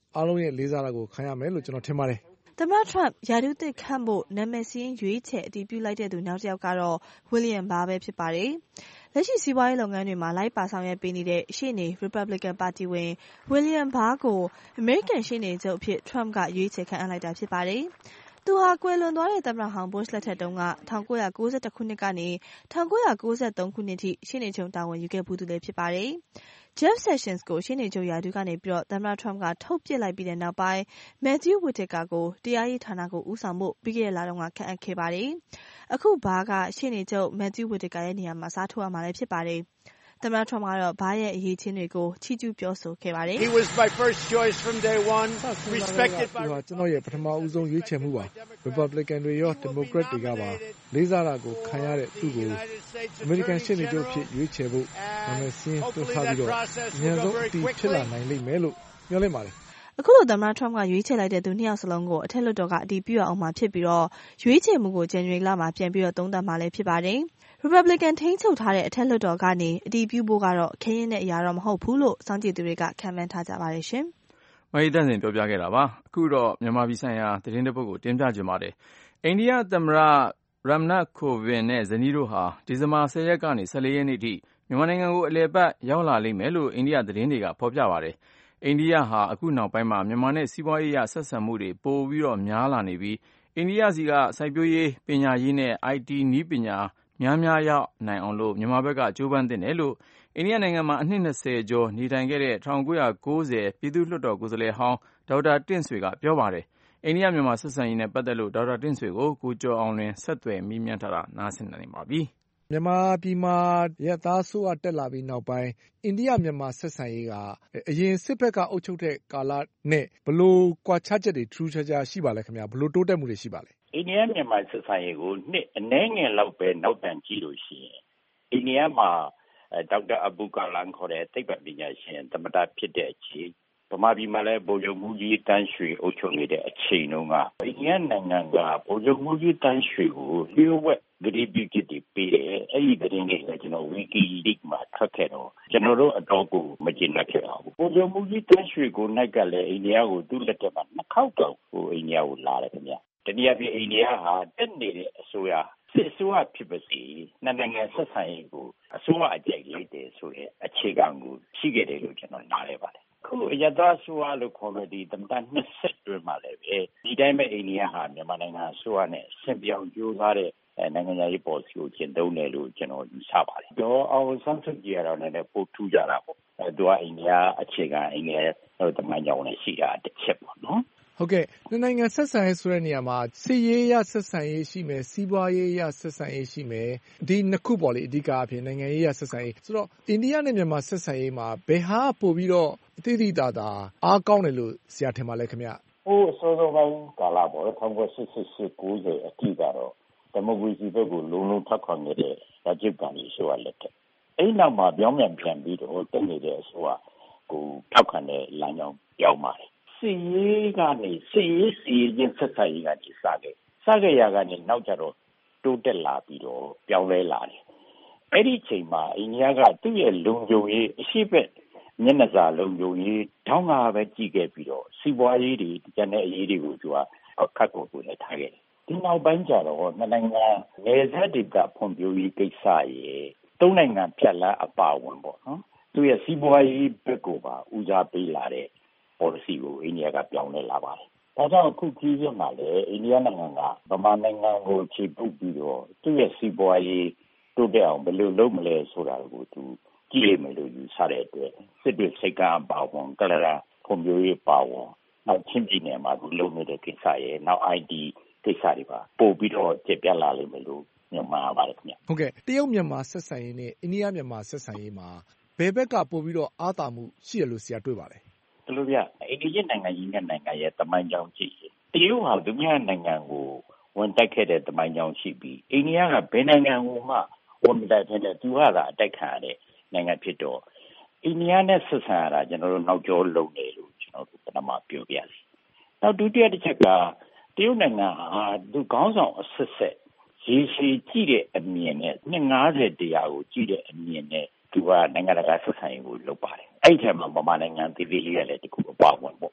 အားလုံးရဲ့လေးစားတာကိုခံရမယ်လို့ကျွန်တော်ထင်ပါတယ်သမ္မတ Trump ရာထူးသစ်ခန့်ဖို့နာမည်စာရင်းရွေးချယ်အတည်ပြုလိုက်တဲ့သူနောက်တစ်ယောက်ကတော့ William Barr ပဲဖြစ်ပါတယ်။လက်ရှိစီးပွားရေးလုပ်ငန်းတွေမှာလိုက်ပါဆောင်ရွက်ပေးနေတဲ့ရှေ့နေ Republican ပါတီဝင် William Barr ကိုအမေရိကန်ရှေ့နေချုပ်အဖြစ် Trump ကရွေးချယ်ခန့်အပ်လိုက်တာဖြစ်ပါတယ်။သူဟာကွယ်လွန်သွားတဲ့သမ္မတဟောင်း Bush လက်ထက်တုန်းက၁၉၉၁ခုနှစ်ကနေ၁၉၉၃ခုနှစ်ထိရှေ့နေချုပ်တာဝန်ယူခဲ့ဖူးသူလည်းဖြစ်ပါတယ်။ Jeff Sessions ကိုရှေ့နေချုပ်ရာထူးကနေပြီးတော့သမ္မတ Trump ကထုတ်ပစ်လိုက်ပြီးတဲ့နောက်ပိုင်း Matthew Whitaker ကိုတရားရေးဌာနကိုဦးဆောင်ဖို့ပြီးခဲ့တဲ့လတုန်းကခန့်အပ်ခဲ့ပါတယ်။အခု Barr ကရှေ့နေချုပ် Matthew Whitaker ရဲ့နေရာမှာစားထိုးရမှာလည်းဖြစ်ပါတယ်။သမ္မတ Trump ကတော့ Barr ရဲ့အရေးချင်းတွေကိုချီးကျူးပြောဆိုခဲ့ပါတယ်။ He was my first choice from day one, respected by ကျွန်တော်ရဲ့ပထမဦးဆုံးရွေးချယ်မှုပါ Republican တွေရော Democrat တွေကပါလေးစားတာကိုခံရတဲ့သူ့ကိုအမေရိကန်ရှေ့နေချုပ်ဖြစ်ရွေးချယ်ဖို့နာမည်စင်းသွင်းထားပြီးတော့အများဆုံးအတည်ဖြစ်လာနိုင်လိမ့်မယ်လို့မျှော်လင့်ပါတယ်အခုလိုသမ္မတ Trump ကရွေးချယ်လိုက်တဲ့သူနှစ်ယောက်စလုံးကိုအထက်လွှတ်တော်ကအတည်ပြုရအောင်မှာဖြစ်ပြီးတော့ရွေးချယ်မှုကို January လမှာပြန်ပြီးတော့သုံးသပ်မှာလည်းဖြစ်ပါတယ်။ Republican ထိန်းချုပ်ထားတဲ့အထက်လွှတ်တော်ကနေအတည်ပြုဖို့ကတော့ခရင်နဲ့အရာတော့မဟုတ်ဘူးလို့စောင့်ကြည့်သူတွေကခန့်မှန်းထားကြပါတယ်ရှင်။မဟိတန်စင်ပြောပြခဲ့တာပါ။အခုတော့မြန်မာပြည်ဆိုင်ရာသတင်းတစ်ပုဒ်ကိုတင်ပြကြပါမယ်။အိန္ဒိယသမ္မတ Ram Nath Kovind နဲ့ဇနီးတို့ဟာဒီဇင်ဘာ၁၀ရက်ကနေ၁၄ရက်နေ့ထိမြန်မာနိုင်ငံကိုအလည်ပတ်ရောက်လာလိမ့်မယ်လို့အိန္ဒိယသတင်းတွေကဖော်ပြပါတယ်။အိန္ဒိယဟာအခုနောက်ပိုင်းမှာမြန်မာနဲ့စီးပွားရေးအရဆက်ဆံမှုတွေပိုပြီးတော့များလာနေပြီးအိန္ဒိယစီကစိုက်ပျိုးရေးပညာရေးနဲ့ အိုင်တီ နည်းပညာများများရောက်နိုင်အောင်လို့မြန်မာဘက်ကကြိုးပမ်းသင့်တယ်လို့အိန္ဒိယနိုင်ငံမှာအနှစ်၂၀ကျော်နေထိုင်ခဲ့တဲ့၁၉၉၀ပြည်သူ့လွှတ်တော်ကိုယ်စားလှယ်ဟောင်းဒေါက်တာတင့်ဆွေကပြောပါတယ်။အိန္ဒိယမြန်မာဆက်ဆံရေးနဲ့ပတ်သက်လို့ဒေါက်တာတင့်ဆွေကိုကိုကျော်အောင်လွင်ဆက်သွယ်မေးမြန်းထားတာနားဆင်နိုင်ပါပြီ။မြန်မာပြည်မှာရပ်သားဆိုးအတက်လာပြီးနောက်ပိုင်းအိန္ဒိယမြန်မာဆက်ဆံရေးကအရင်စစ်ဘက်ကအုပ်ချုပ်တဲ့ကာလနဲ့ဘလို့ကွာခြားချက်တွေထူးထူးခြားခြားရှိပါလဲခင်ဗျာဘလို့တိုးတက်မှုတွေရှိပါလဲအိန္ဒိယမြန်မာဆက်ဆံရေးကိုနှစ်အနည်းငယ်လောက်ပဲနောက်တန်ကြည့်လို့ရှိရင်အိန္ဒိယမှာဒေါက်တာအဘူကာလန်ခေါ်တဲ့သိပ္ပံပညာရှင်သမ္မတဖြစ်တဲ့အချိန်ဗမာပြည်မှာလည်းဗိုလ်ချုပ်မှူးကြီးတန်းရွှေအုပ်ချုပ်နေတဲ့အချိန်တုန်းကအိန္ဒိယနိုင်ငံကဗိုလ်ချုပ်မှူးကြီးတန်းရွှေကိုလျှို့ဝှက်ဂရီပိကိတိပေးတယ်အဲ့ဒီသတင်းတွေလည်းကျွန်တော် WikiLeaks မှာထွက်ခဲ့တော့ကျွန်တော်တို့အတော့ကိုမကျင်တတ်ခဲ့ပါဘူးဗိုလ်ချုပ်မှူးကြီးတန်းရွှေကိုနိုင်ကလည်းအိန္ဒိယကိုသူ့လက်ထက်မှာနှစ်ခေါက်တော့ဟိုအိန္ဒိယကိုလာတယ်ခင်ဗျတနည်းအားဖြင့်အိန္ဒိယဟာတက်နေတဲ့အစိုးရစစ်အစိုးရဖြစ်ပါစေနှစ်နိုင်ငံဆက်ဆံရေးကိုအစိုးရအကြိုက်လိုက်တယ်ဆိုတဲ့အခြေခံကိုရှိခဲ့တယ်လို့ကျွန်တော်နားလည်ပါတယ်ခုအရသာဆိုရလို့ခေါ်လို့ဒီသမ္မတနှစ်ဆက်တွင်းမှာလည်းပဲဒီတိုင်းပဲအိန္ဒိယဟာမြန်မာနိုင်ငံအစိုးရနဲ့ဆင်ပြောင်ကြိုးစားတဲ့နိုင်ငံရေးပေါ်စီကိုကျင့်သုံးတယ်လို့ကျွန်တော်ယူဆပါတယ်။တော့အောင်ဆန်းစုကြည်ကတော့လည်းပိုထူးကြတာပေါ့။အဲသူကအိန္ဒိယအခြေခံအိန္ဒိယတမန်ကြောင်နဲ့ရှိတာတစ်ချက်ပေါ့နော်။ဟုတ်ကဲ့နိုင်ငံဆက်ဆံရေးဆိုတဲ့နေရာမှာစီးရေးရဆက်ဆံရေးရှိမယ်စီးပွားရေးရဆက်ဆံရေးရှိမယ်ဒီနှစ်ခုပေါ့လေအဓိကအဖြစ်နိုင်ငံရေးရဆက်ဆံရေးဆိုတော့အိန္ဒိယနဲ့မြန်မာဆက်ဆံရေးမှာဘယ်ဟာပို့ပြီးတော့အသေးသေးတာတာအားကောင်းတယ်လို့ဆရာထင်ပါလဲခင်ဗျ။ဟိုအစောစောပိုင်းကာလပေါ့၁၉၈၈ ၉၀အထိကတော့ဒီမိုကရေစီဘက်ကိုလုံးလုံးထောက်ခံနေတဲ့ရာဂျစ်ဂန္ဒီဆိုရလက်ထက်အဲ့နောက်မှာပြောင်းပြန်ပြန်ပြီးတော့တက်နေတဲ့အစိုးရကိုထောက်ခံတဲ့လမ်းကြောင်းပြောင်းပါတယ်စီရေးကနေစီရေးစီရေးချင်းဆက်ဆက်ရေးကနေစခဲ့စခဲ့ရကနေနောက်ကျတော့တိုးတက်လာပြီးတော့ပြောင်းလဲလာတယ်အဲ့ဒီချိန်မှာအိန္ဒိယကသူ့ရဲ့လုံခြုံရေးအရှိဘက်မျက်နှာစာလုံခြုံရေးထောင်းကားပဲကြည့်ခဲ့ပြီးတော့စီးပွားရေးတွေကျန်တဲ့အရေးတွေကိုသူကခတ်ကိုကိုလည်းထားခဲ့တယ်ဒီနောက်ပိုင်းကျတော့နိုင်ငံနယ်စပ်ဒေသဖွံ့ဖြိုးရေးကိစ္စရေသုံးနိုင်ငံဖြတ်လန်းအပါဝင်ပေါ့နော်သူရဲ့စီးပွားရေးဘက်ကိုပါဦးစားပေးလာတဲ့ policy ကိုအိန္ဒိယကပြောင်းလဲလာပါတယ်။ဒါကြောင့်အခုကြီးရမှာလေအိန္ဒိယနိုင်ငံကဗမာနိုင်ငံကိုခြေပုတ်ပြီးတော့သူ့ရဲ့စီးပွားရေးတိုးတက်အောင်ဘယ်လိုလုပ်မလဲဆိုတာကိုသူကြည့်ရမယ်လို့ယူဆတဲ့အတွက်စစ်တွေစိတ်ကအပါဝင်ကလရာဖွံ့ဖြိုးရေးပါဝင်နောက်ချင်းပြည်နယ်မှာဒီလုပ်နေတဲ့ကိစ္စရေနောက် အိုင် တီ ကိစ္စတွေပါပို့ပြီးတော့ကျေပြတ်လာလိမ့်မယ်လို့ညွှန်မှာပါတယ်ခင်ဗျ။ဟုတ်ကဲ့တရုတ်မြန်မာဆက်ဆံရေးနဲ့အိန္ဒိယမြန်မာဆက်ဆံရေးမှာဘယ်ဘက်ကပို့ပြီးတော့အားသာမှုရှိရလို့ဆရာတွေ့ပါလဲ။ဒီလိုပြအိန္ဒိယနိုင်ငံကြီးနဲ့နိုင်ငံရဲ့တမိုင်းကြောင်းကြည့်တရုတ်ဟာသူများနိုင်ငံကိုဝန်တိုက်ခဲ့တဲ့တမိုင်းကြောင်းရှိပြီးအိန္ဒိယကဘယ်နိုင်ငံကိုမှဝန်မတိုက်ခဲ့တဲ့သူကသာအတိုက်ခံရတဲ့နိုင်ငံဖြစ်တော့အိန္ဒိယနဲ့ဆက်ဆံရတာကျွန်တော်တို့နောက်ကျောလုံနေလို့ကျွန်တော်တို့ပထမပြောပြစီ။နောက်ဒုတိယတစ်ချက်ကတရုတ်နိုင်ငံဟာသူခေါင်းဆောင်အဆက်ဆက်ရေရှည်ကြည့်တဲ့အမြင်နဲ့နှစ်၅၀တရားကိုကြည့်တဲ့အမြင်နဲ့သူကနိုင်ငံတကာဆက်ဆံရေးကိုလုပ်ပါတယ်။အဲ့ဒီထဲမှာဗမာနိုင်ငံတည်တည်လေးရလည်းတခုအပါဝင်ပေါ့။အိ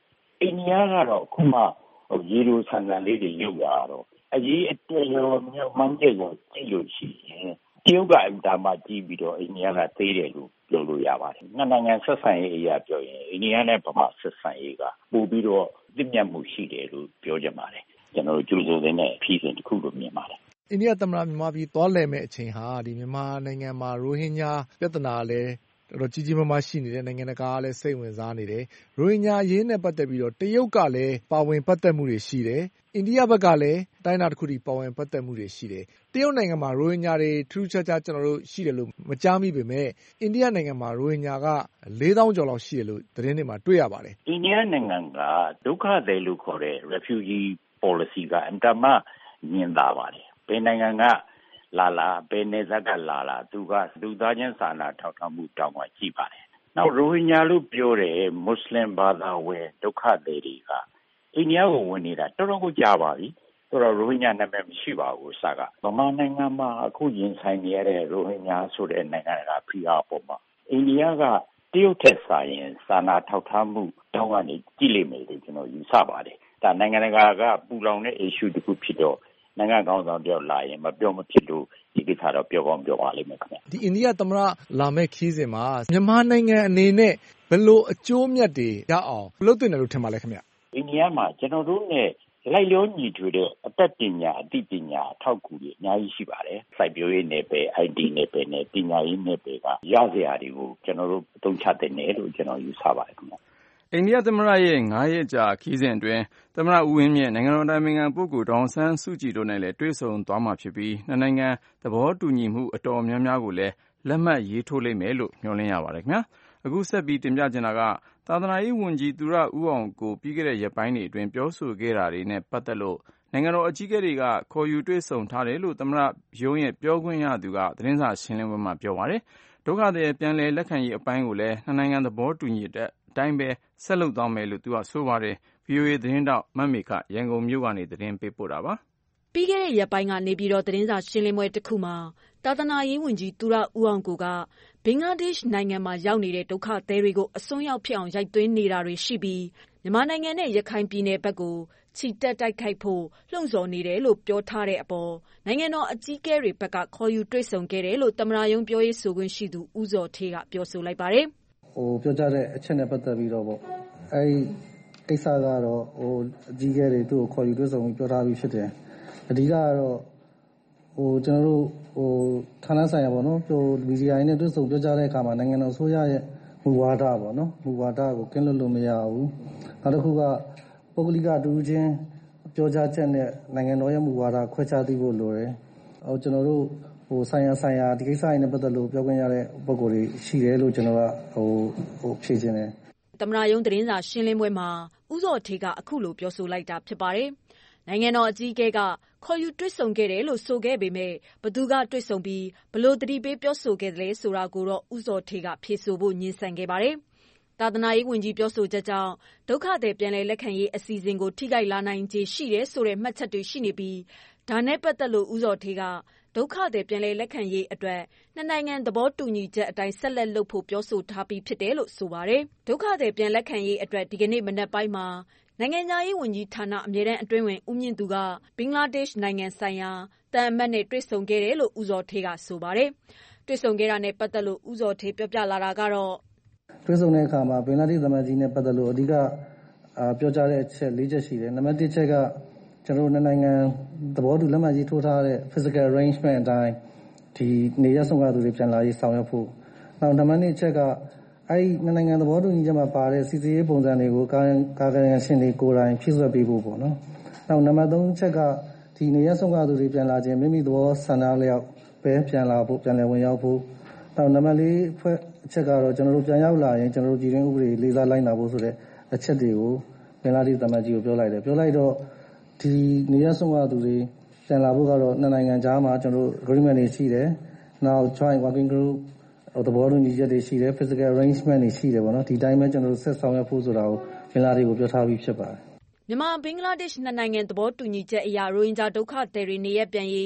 အိန္ဒိယကတော့ခုမှရေလိုဆန်ဆန်လေးတွေရုပ်လာတော့အရေးအတရောမြောက်မှန်းချက်ကိုကြည့်လို့ရှိရင်တရုတ်ကအင်တာမှကြည့်ပြီးတော့အိန္ဒိယကသေးတယ်လို့ပြောလို့ရပါတယ်နှစ်နိုင်ငံဆက်ဆံရေးအရာပြောရင်အိန္ဒိယနဲ့ဗမာဆက်ဆံရေးကပို့ပြီးတော့သိမြတ်မှုရှိတယ်လို့ပြောကြပါတယ်ကျွန်တော်တို့ကြိုးစိုးတဲ့ဖြည့်စဉ်တစ်ခုလို့မြင်ပါတယ်အိန္ဒိယသမ္မတမြန်မာပြည်သွားလည်မဲ့အချိန်ဟာဒီမြန်မာနိုင်ငံမှာရိုဟင်ဂျာပြဿနာလည်းတော်တော်ကြီးကြီးမားမားရှိနေတယ်နိုင်ငံတကာကလည်းစိတ်ဝင်စားနေတယ်ရိုဟင်ဂျာအရေးနဲ့ပတ်သက်ပြီးတော့တရုတ်ကလည်းပါဝင်ပတ်သက်မှုတွေရှိတယ်အိန္ဒိယဘက်ကလည်းတိုင်းနာတစ်ခုတည်းပါဝင်ပတ်သက်မှုတွေရှိတယ်တရုတ်နိုင်ငံမှာရိုဟင်ဂျာတွေထူးခြားခြားကျွန်တော်တို့ရှိတယ်လို့မကြားမိပေမဲ့အိန္ဒိယနိုင်ငံမှာရိုဟင်ဂျာကလေးသောင်းကျော်လောက်ရှိတယ်လို့သတင်းတွေမှာတွေ့ရပါတယ်အိန္ဒိယနိုင်ငံကဒုက္ခသည်လို့ခေါ်တဲ့ refugee policy ကအင်တာမမြင်သာပါတယ်ဘယ်နိုင်ငံကလာလာဘယ်နေဇက်ကလာလာသူကလူသားချင်းစာနာထောက်ထားမှုတောင်းမှကြည့်ပါတယ်။နောက်ရိုဟင်ဂျာလို့ပြောတဲ့မွတ်စလင်ဘာသာဝင်ဒုက္ခသည်တွေကအိန္ဒိယကိုဝင်နေတာတော်တော်ကိုကြာပါပြီ။ဆိုတော့ရိုဟင်ဂျာနာမည်မရှိပါဘူးစကား။ဗမာနိုင်ငံမှာအခုရင်ဆိုင်နေရတဲ့ရိုဟင်ဂျာဆိုတဲ့နိုင်ငံကဖိအားပေါ်မှာအိန္ဒိယကတရုတ်ထက်စာရင်စာနာထောက်ထားမှုတောင်းကနေကြည့်လိမ့်မယ်လို့ကျွန်တော်ယူဆပါတယ်။ဒါနိုင်ငံတကာကပူလောင်တဲ့ issue တစ်ခုဖြစ်တော့နိုင်ငံကောင်ဆောင်ပြောလာရင်မပြောမဖြစ်လို့ဒီကိစ္စတော့ပြောကောင်းပြောပါလိမ့်မယ်ခင်ဗျဒီအိန္ဒိယသမ္မတလာမဲ့ခီးစဉ်မှာမြန်မာနိုင်ငံအနေနဲ့ဘယ်လိုအကျိုးမြတ်တွေရအောင်လုပ်တင်တယ်လို့ထင်ပါလဲခင်ဗျအိန္ဒိယမှာကျွန်တော်တို့နဲ့လိုက်လျောညီထွေတဲ့အတတ်ပညာအသိပညာအထောက်အကူတွေအများကြီးရှိပါတယ်စိုက်ပျိုးရေးနယ်ပယ် အိုင် တီ နယ်ပယ်နဲ့ပညာရေးနယ်ပယ်ကရစရာတွေကိုကျွန်တော်တို့အသုံးချတဲ့နယ်လို့ကျွန်တော်ယူဆပါတယ်ခင်ဗျအိန္ဒိယသမ္မတရဲ့ငါးရက်ကြာခရီးစဉ်အတွင်းသမ္မတဦးဝင်းမြင့်နိုင်ငံတော်အတိုင်ပင်ခံပုဂ္ဂိုလ်ဒေါ်အောင်ဆန်းစုကြည်တို့နဲ့လည်းတွေ့ဆုံသွားမှာဖြစ်ပြီးနှစ်နိုင်ငံသဘောတူညီမှုအတော်များများကိုလည်းလက်မှတ်ရေးထိုးလိမ့်မယ်လို့မျှော်လင့်ရပါတယ်ခင်ဗျာအခုဆက်ပြီးတင်ပြချင်တာကသာသနာရေးဝန်ကြီးသူရဦးအောင်ကိုပြီးခဲ့တဲ့ရက်ပိုင်းတွေအတွင်းပြောဆိုခဲ့တာတွေနဲ့ပတ်သက်လို့နိုင်ငံတော်အကြီးအကဲတွေကခေါ်ယူတွေ့ဆုံထားတယ်လို့သမ္မတရုံးရဲ့ပြောခွင့်ရသူကသတင်းစာရှင်းလင်းပွဲမှာပြောပါတယ်ဒုက္ခသည်ပြန်လည်လက်ခံရေးအပိုင်းကိုလည်းနှစ်နိုင်ငံသဘောတူညီတဲ့အတိုင်းပဲဆက်လုပ်သွားမယ်လို့သူကဆိုပါတယ် ဗွီအိုအေ သတင်းထောက်မမေခရန်ကုန်မြို့ကနေသတင်းပေးပို့တာပါပြီးခဲ့တဲ့ရက်ပိုင်းကနေပြီးတော့သတင်းစာရှင်းလင်းပွဲတစ်ခုမှာသာသနာရေးဝန်ကြီးသူရဦးအောင်ကိုကဘင်္ဂလားဒေ့ရှ်နိုင်ငံမှာရောက်နေတဲ့ဒုက္ခသည်တွေကိုအစွန်းရောက်ဖြစ်အောင်ရိုက်သွင်းနေတာတွေရှိပြီးမြန်မာနိုင်ငံနဲ့ရခိုင်ပြည်နယ်ဘက်ကိုချီတက်တိုက်ခိုက်ဖို့လှုံ့ဆော်နေတယ်လို့ပြောထားတဲ့အပေါ်နိုင်ငံတော်အကြီးအကဲတွေဘက်ကခေါ်ယူတွေ့ဆုံခဲ့တယ်လို့သမ္မတရုံးပြောရေးဆိုခွင့်ရှိသူဦးဇော်ဌေးကပြောဆိုလိုက်ပါတယ်ဟိုပြောကြတဲ့အချက်နဲ့ပတ်သက်ပြီးတော့ပေါ့အဲဒီကိစ္စကတော့ဟိုအကြီးအကဲတွေသူ့ကိုခေါ်ယူတွေ့ဆုံပြီးပြောထားပြီးဖြစ်တယ်အဓိကကတော့ဟိုကျွန်တော်တို့ဟိုဌာနဆိုင်ရာပေါ့နော်ဟိုမီဒီယာရင်းနဲ့တွေ့ဆုံပြောကြားတဲ့အခါမှာနိုင်ငံတော်အစိုးရရဲ့မူဝါဒပေါ့နော်မူဝါဒကိုကင်းလွတ်လို့မရဘူးနောက်တစ်ခုကပုဂ္ဂလိကတူချင်းပြောကြားချက်နဲ့နိုင်ငံတော်ရဲ့မူဝါဒခွဲခြားသိဖို့လိုတယ်ဟိုကျွန်တော်တို့ဟိုဆိုင်ရာဆိုင်ရာဒီကိစ္စရင်းနဲ့ပတ်သက်လို့ပြောခွင့်ရတဲ့ပုဂ္ဂိုလ်တွေရှိတယ်လို့ကျွန်တော်ကဟိုဟိုဖြေချင်တယ်သမ္မတရုံးသတင်းစာရှင်းလင်းပွဲမှာဦးဇော်ဌေးကအခုလိုပြောဆိုလိုက်တာဖြစ်ပါတယ်နိုင်ငံတော်အကြီးအကဲကခေါ်ယူတွေ့ဆုံခဲ့တယ်လို့ဆိုခဲ့ပေမဲ့ဘသူကတွေ့ဆုံပြီးဘလို့တတိပေးပြောဆိုခဲ့တယ်လဲဆိုတာကိုတော့ဦးဇော်ဌေးကဖြေဆိုဖို့ညှင်းဆန်ခဲ့ပါတယ်သာသနာရေးဝန်ကြီးပြောဆိုချက်ကြောင့်ဒုက္ခသည်ပြန်လည်လက်ခံရေးအစီအစဉ်ကိုထိခိုက်လာနိုင်ခြေရှိတယ်ဆိုတဲ့မှတ်ချက်တွေရှိနေပြီးဒါနဲ့ပတ်သက်လို့ဦးဇော်ဌေးကဒုက္ခသည်ပြန်လည်လက်ခံရေးအတွက်နှစ်နိုင်ငံသဘောတူညီချက်အတိုင်းဆက်လက်လုပ်ဖို့ပြောဆိုထားပြီးဖြစ်တယ်လို့ဆိုပါတယ်ဒုက္ခသည်ပြန်လက်ခံရေးအတွက်ဒီကနေ့မနက်ပိုင်းမှာနိုင်ငံသားရေးဝန်ကြီးဌာနအမြဲတမ်းအတွင်းဝင်ဦးမြင့်သူကဘင်္ဂလားဒေ့ရှ်နိုင်ငံဆိုင်ရာတန်အမတ်နဲ့တွေ့ဆုံခဲ့တယ်လို့ဦးဇော်ဌေးကဆိုပါတယ်တွေ့ဆုံခဲ့တာနဲ့ပတ်သက်လို့ဦးဇော်ဌေးပြောပြလာတာကတော့တွေ့ဆုံတဲ့အခါမှာဘင်္ဂလားဒေ့ရှ်သမ္မတကြီးနဲ့ပတ်သက်လို့အဓိကပြောကြားတဲ့အချက်၄ချက်ရှိတယ်နံပါတ်၁ချက်ကကျွန်တော်တို့နိုင်ငံသဘောတူလက်မှတ်ရေးထိုးထားတဲ့ physical arrangement အတိုင်းဒီနေရဆောင်ရသူတွေပြန်လာရေးဆောင်ရွက်ဖို့နောက်နံပါတ်၂ချက်ကအဲ့ဒီနိုင်ငံသဘောတူညီချက်မှာပါတဲ့စီစီရေးပုံစံတွေကိုကာကာကရန်ရှင်တွေကိုယ်တိုင်ဖြည့်စွက်ပေးဖို့ပေါ့နော်နောက်နံပါတ်၃ချက်ကဒီနေရဆောင်ရသူတွေပြန်လာခြင်းမိမိသဘောဆန္ဒလျောက်ပဲပြန်လာဖို့ပြန်လည်ဝင်ရောက်ဖို့နောက်နံပါတ်၄ဖွဲ့အချက်ကတော့ကျွန်တော်တို့ပြန်ရောက်လာရင်ကျွန်တော်တို့ပြည်တွင်းဥပဒေလေးစားလိုက်နာဖို့ဆိုတဲ့အချက်တွေကိုဘင်္ဂလားဒေ့ရှ်သမ္မတကြီးကိုပြောလိုက်တယ်ပြောလိုက်တော့ဒီနေရဆောင်ရသူတွေပြန်လာဖို့ကတော့နှစ်နိုင်ငံကြားမှာကျွန်တော်တို့ agreement တွေရှိတယ်နောက် joint working group သဘောတူညီချက်တွေရှိတယ် physical arrangement တွေရှိတယ်ပေါ့နော်ဒီတိုင်းပဲကျွန်တော်တို့ဆက်ဆောင်ရွက်ဖို့ဆိုတာကိုဘင်္ဂလားဒေ့ရှ်ကိုပြောထားပြီးဖြစ်ပါတယ်မြန်မာဘင်္ဂလားဒေ့ရှ်နှစ်နိုင်ငံသဘောတူညီချက်အရရိုဟင်ဂျာဒုက္ခသည်တွေနေရပြန်ရေးပ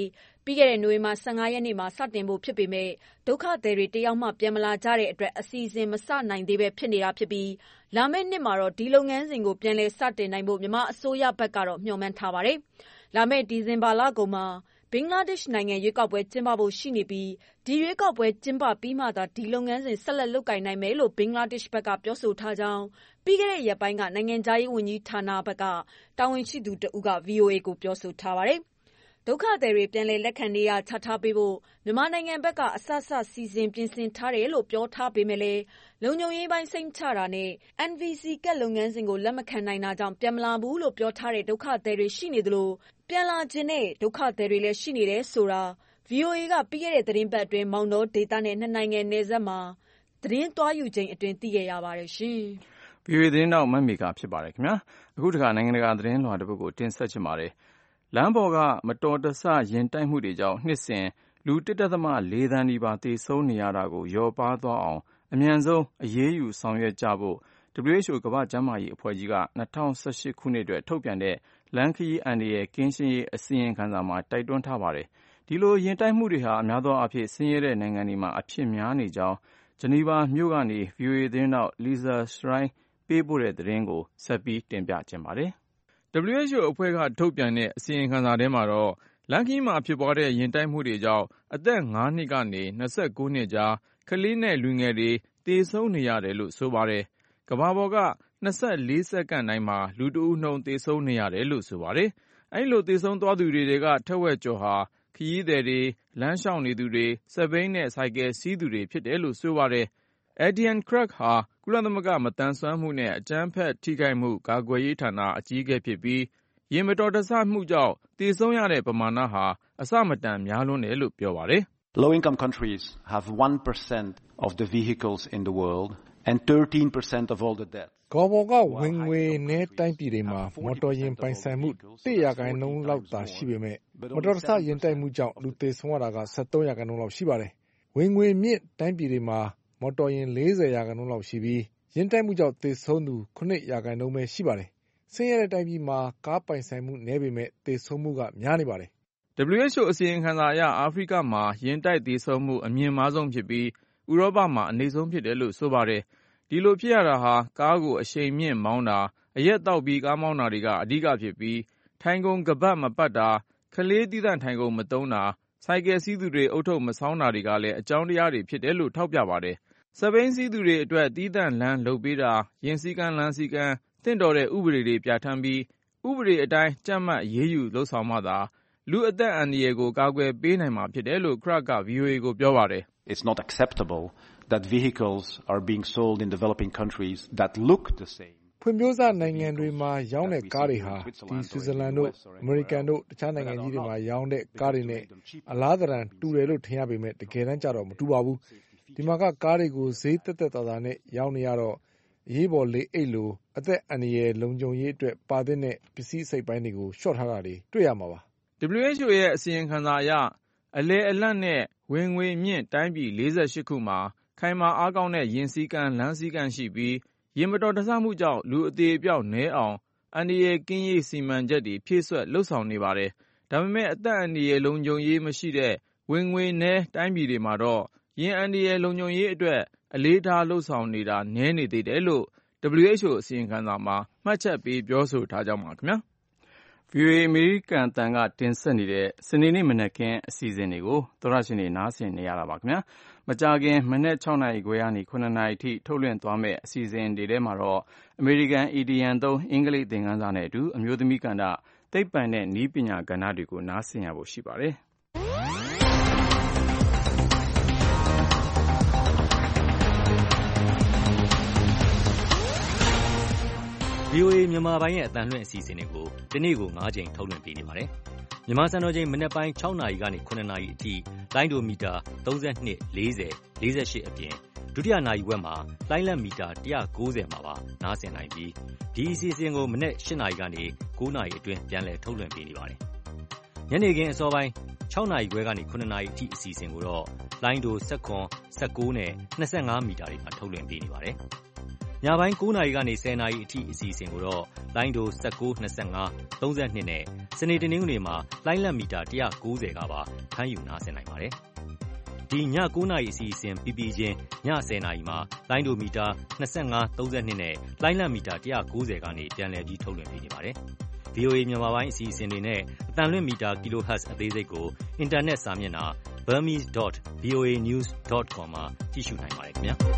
ပြီးခဲ့တဲ့နိုဝင်ဘာ၁၅ရက်နေ့မှာစတင်ဖို့ဖြစ်ပေမဲ့ဒုက္ခသည်တွေတယောက်မှပြန်မလာကြတဲ့အတွက်အစီအစဉ်မစနိုင်သေးပဲဖြစ်နေတာဖြစ်ပြီးလာမယ့်နှစ်မှာတော့ဒီလုပ်ငန်းစဉ်ကိုပြန်လည်စတင်နိုင်ဖို့မြန်မာအစိုးရဘက်ကတော့မျှော်မှန်းထားပါတယ်။လာမယ့်ဒီဇင်ဘာလကုန်မှာဘင်္ဂလားဒေ့ရှ်နိုင်ငံရွေးကောက်ပွဲကျင်းပဖို့ရှိနေပြီးဒီရွေးကောက်ပွဲကျင်းပပြီးမှသာဒီလုပ်ငန်းစဉ်ဆက်လက်လုပ်ကိုင်နိုင်မယ်လို့ဘင်္ဂလားဒေ့ရှ်ဘက်ကပြောဆိုထားကြောင်းပြီးခဲ့တဲ့ရက်ပိုင်းကနိုင်ငံခြားရေးဝန်ကြီးဌာနဘက်ကတာဝန်ရှိသူတဦးက ဗွီအိုအေ ကိုပြောဆိုထားပါတယ်။ဒုက္ခသည်တွေပြန်လည်လက်ခံနေရချထားပေးဖို့မြန်မာနိုင်ငံဘက်ကအဆအဆစီစဉ်ပြင်ဆင်ထားတယ်လို့ပြောထားပေမဲ့လည်းလုံခြုံရေးပိုင်းစိတ်ချတာနဲ့ အန် ဗီ စီ ကတ်လုပ်ငန်းစဉ်ကိုလက်မခံနိုင်တာကြောင့်ပြန်မလာဘူးလို့ပြောထားတဲ့ဒုက္ခသည်တွေရှိနေသလိုပြန်လာခြင်းနဲ့ဒုက္ခသည်တွေလည်းရှိနေတယ်ဆိုတာ ဗွီအိုအေ ကပြီးခဲ့တဲ့သတင်းပတ်အတွင်းမောင်တောဒေသနဲ့နှစ်နိုင်ငံနယ်စပ်မှာသတင်းသွားယူချိန်အတွင်းသိခဲ့ရပါတယ်ရှင်။ ဗွီအိုအေသတင်းတောက်မမေကဖြစ်ပါတယ်ခင်ဗျာ။အခုတခါနိုင်ငံတကာသတင်းလွှာတစ်ပုဒ်ကိုတင်ဆက်ချင်ပါတယ်။လမ်းပေါ်ကမတော်တဆရင်တိုက်မှုတွေကြောင့်နှစ်စဉ်လူ တစ်ဒသမလေးသန်းနီးပါးသေဆုံးနေရတာကိုလျော့ပါးသွားအောင်အမြန်ဆုံးအရေးယူဆောင်ရွက်ကြဖို့ ဒဗလျူ အိတ်ချ်အို ကမ္ဘာ့ကျန်းမာရေးအဖွဲ့ကြီးက၂၀၁၈ခုနှစ်အတွက်ထုတ်ပြန်တဲ့လမ်းခရီးအန္တရာယ်ကင်းရှင်းရေးအစီရင်ခံစာမှာတိုက်တွန်းထားပါတယ်။ဒီလိုရင်တိုက်မှုတွေဟာအများသောအားဖြင့်ဆင်းရဲတဲ့နိုင်ငံတွေမှာအဖြစ်များနေကြောင်းဂျနီဗာမြို့ကနေ ဗွီအိုအေသတင်းထောက် Lisa Schlein ပေးပို့တဲ့သတင်းကိုဆက်ပြီးတင်ပြခြင်းပါတယ်။ ဒဗလျူ အိတ်ချ်အို အဖွဲ့ကထုတ်ပြန်တဲ့အစီရင်ခံစာထဲမှာတော့လမ်းခရီးမှာဖြစ်ပွားတဲ့ရင်တိုက်မှုတွေကြောင့်အသက်ငါးနှစ်ကနေ၂၉နှစ်ကြားကလေးနဲ့လူငယ်တွေသေဆုံးနေရတယ်လို့ဆိုပါတယ်။ကမ္ဘာပေါ်က၂၄စက္ကန့်တိုင်းမှာလူတစ်ဦးနှုန်းသေဆုံးနေရတယ်လို့ဆိုပါတယ်။အဲဒီလိုသေဆုံးသွားသူတွေထဲကထက်ဝက်ကျော်ဟာခရီးသည်တွေလမ်းလျှောက်နေသူတွေစက်ဘီးနဲ့ဆိုင်ကယ်စီးသူတွေဖြစ်တယ်လို့ဆိုပါတယ်။ Etienne Kroc ဟာကုလသမဂ္ဂမသန်စွမ်းမှုနဲ့အကြမ်းဖက်ထိခိုက်မှုကာကွယ်ရေးဌာနအကြီးအကဲဖြစ်ပြီးယာဉ်မတော်တဆမှုကြောင့်သေဆုံးရတဲ့ပမာဏဟာအဆမတန်များလွန်းတယ်လို့ပြောပါတယ်။ Low income countries have one percent of the vehicles in the world and thirteen percent of all the deaths. ကမ္ဘာပေါ်ကဝင်ငွေနည်းတိုင်းပြည်တွေမှာမော်တော်ယာဉ်ပိုင်ဆိုင်မှုတစ်ရာခိုင်နှုန်းလောက်သာရှိပေမဲ့မော်တော်တဆယာဉ်တိုက်မှုကြောင့်လူသေဆုံးရတာက၁၃ရာခိုင်နှုန်းလောက်ရှိပါတယ်။ဝင်ငွေမြင့်တိုင်းပြည်တွေမှာမော်တော်ယာဉ်၄၀ရာခိုင်နှုန်းလောက်ရှိပြီးယာဉ်တိုက်မှုကြောင့်သေဆုံးသူ၇ရာခိုင်နှုန်းပဲရှိပါတယ်။ဆင်းရဲတဲ့တိုင်းပြည်မှာကားပိုင်ဆိုင်မှုနည်းပေမဲ့သေဆုံးမှုကများနေပါတယ်။ ဒဗလျူ အိတ်ချ်အို အစီရင်ခံစာအရအာဖရိကမှာယာဉ်တိုက်သေဆုံးမှုအမြင့်မားဆုံးဖြစ်ပြီးဥရောပမှာအနိမ့်ဆုံးဖြစ်တယ်လို့ဆိုပါတယ်။ဒီလိုဖြစ်ရတာဟာကားကိုအရှိန်မြင့်မောင်းတာအရက်သောက်ပြီးကားမောင်းတာတွေကအဓိကဖြစ်ပြီးထိုင်ကုန်ခါးပတ်မပတ်တာကလေးသီးသန့်ထိုင်ကုန်မသုံးတာဆိုင်ကယ်စီးသူတွေဦးထုပ်မဆောင်းတာတွေကလည်းအကြောင်းတရားတွေဖြစ်တယ်လို့ထောက်ပြပါတယ်။စက်ဘီးစီးသူတွေအတွက်သီးသန့်လမ်းလုပ်ပေးတာယာဉ်စည်းကမ်းလမ်းစည်းကမ်းသင့်တော်တဲ့ဥပဒေတွေပြဋ္ဌာန်းပြီးဥပဒေအတိုင်းကြပ်မတ်အရေးယူလုပ်ဆောင်မှသာလူအသက်အန္တရာယ်ကိုကာကွယ်ပေးနိုင်မှာဖြစ်တယ်လို့ Kroc က ဗွီအိုအေ ကိုပြောပါတယ်။ It's not acceptable that vehicles are being sold in developing countries that look the same. ဖွံ့ဖြိုးစနိုင်ငံတွေမှာရောင်းတဲ့ကားတွေဟာဒီဆွစ်ဇာလန်တို့အမေရိကန်တို့တခြားနိုင်ငံကြီးတွေမှာရောင်းတဲ့ကားတွေနဲ့အလားတန်တူတယ်လို့ထင်ရပေမဲ့တကယ်တမ်းကျတော့မတူပါဘူး။ဒီမှာကကားတွေကိုဈေးသက်သက်သာသာနဲ့ရောင်းနေရတော့အရေးပေါ်လေအိတ်လိုအသက်အန္တရာယ်လုံခြုံရေးအတွက်ပါတဲ့ပစ္စည်းအစိတ်ပိုင်းတွေကိုရှော့ထားတာတွေတွေ့ရမှာပါ။ ဒဗလျူ အိတ်ချ်အို ရဲ့အစီရင်ခံစာအရအလယ်အလတ်နဲ့ဝင်ငွေမြင့်တိုင်းပြည်၄၈ခုမှာခိုင်မာအားကောင်းတဲ့ယာဉ်စည်းကမ်းလမ်းစည်းကမ်းရှိပြီးယာဉ်မတော်တဆမှုကြောင့်လူအသေအပျောက်နည်းအောင်အန္တရာယ်ကင်းရေးစီမံချက်တွေဖြည့်စွက်လုပ်ဆောင်နေပါတယ်။ဒါပေမဲ့အသက်အန္တရာယ်လုံခြုံရေးမရှိတဲ့ဝင်ငွေနည်းတိုင်းပြည်တွေမှာတော့ယာဉ်အန္တရာယ်လုံခြုံရေးအတွက်အလေးထားလုပ်ဆောင်နေတာနည်းနေသေးတယ်လို့ ဒဗလျူ အိတ်ချ်အို အစီရင်ခံစာမှာမှတ်ချက်ပေးပြောဆိုထားကြောင်းပါခင်ဗျာ။ ဗွီအိုအေ အမေရိကန်အသံကတင်ဆက်နေတဲ့စနေနေ့မနက်ခင်းအစီအစဉ်တွေကိုသောတရှင်တွေနားဆင်နေရတာပါခင်ဗျာ။မကြာခင်မနက်၆နာရီခွဲကနေ၇နာရီထိထုတ်လွှင့်သွားမယ့်အစီအစဉ်တွေထဲမှာတော့အမေရိကန်အီဒီယံသုံးအင်္ဂလိပ်သင်ခန်းစာနဲ့အတူအမျိုးသမီးကဏ္ဍသိပ္ပံနဲ့နည်းပညာကဏ္ဍတွေကိုနားဆင်ရဖို့ရှိပါတယ်။ဗွီအိုအေမြန်မာပိုင်းရဲ့အသံလွှင့်အစီအစဉ်တွေကိုဒီနေ့ကို၅ကြိမ်ထုတ်လွှင့်ပေးနေပါတယ်။မြန်မာစံတော်ချိန်မနက်ပိုင်း၆နာရီကနေ၇နာရီအထိလိုင်းဒိုမီတာ၃၂ ၄၀ ၄၈အပြင်ဒုတိယနာရီဝက်မှာလိုင်းလတ်မီတာ၁၉၀မှာပါနားဆင်နိုင်ပြီးဒီအစီအစဉ်ကိုမနက်၈နာရီကနေ၉နာရီအတွင်းပြန်လည်ထုတ်လွှင့်ပေးနေပါတယ်။ညနေခင်းအစောပိုင်း၆နာရီခွဲကနေ၇နာရီအထိအစီအစဉ်ကိုတော့လိုင်းဒို၁၇ ၁၉နဲ့၂၅မီတာတွေမှာထုတ်လွှင့်ပေးနေပါတယ်။ညပိုင်း၉နာရီကနေ၁၀နာရီအထိအစီအစဉ်ကိုတော့လိုင်းဒို၁၉ ၂၅ ၃၂နဲ့စနေတနင်္ဂနွေမှာလိုင်းလတ်မီတာ၁၉၀ကပါခိုဖမ်းယူနားဆင်နိုင်ပါတယ်။ဒီည၉နာရီအစီအစဉ်ပြီးပြီးချင်းညဆယ်နာရီမှာလိုင်းဒိုမီတာ၂၅ ၃၂နဲ့လိုင်းလံမီတာ၁၉၀ကနေပြန်လည်ပြီးထုတ်လွှင့်ပေးနေပါတယ်။ ဗီအိုအေ မြန်မာပိုင်းအစီအစဉ်တွေနဲ့အသံလွှင့်မီတာ kilohertz အသေးစိတ်ကိုအင်တာနက်စာမျက်နှာ burmese dot voa news dot com မှာကြည့်ရှုနိုင်ပါတယ်ခင်ဗျာ။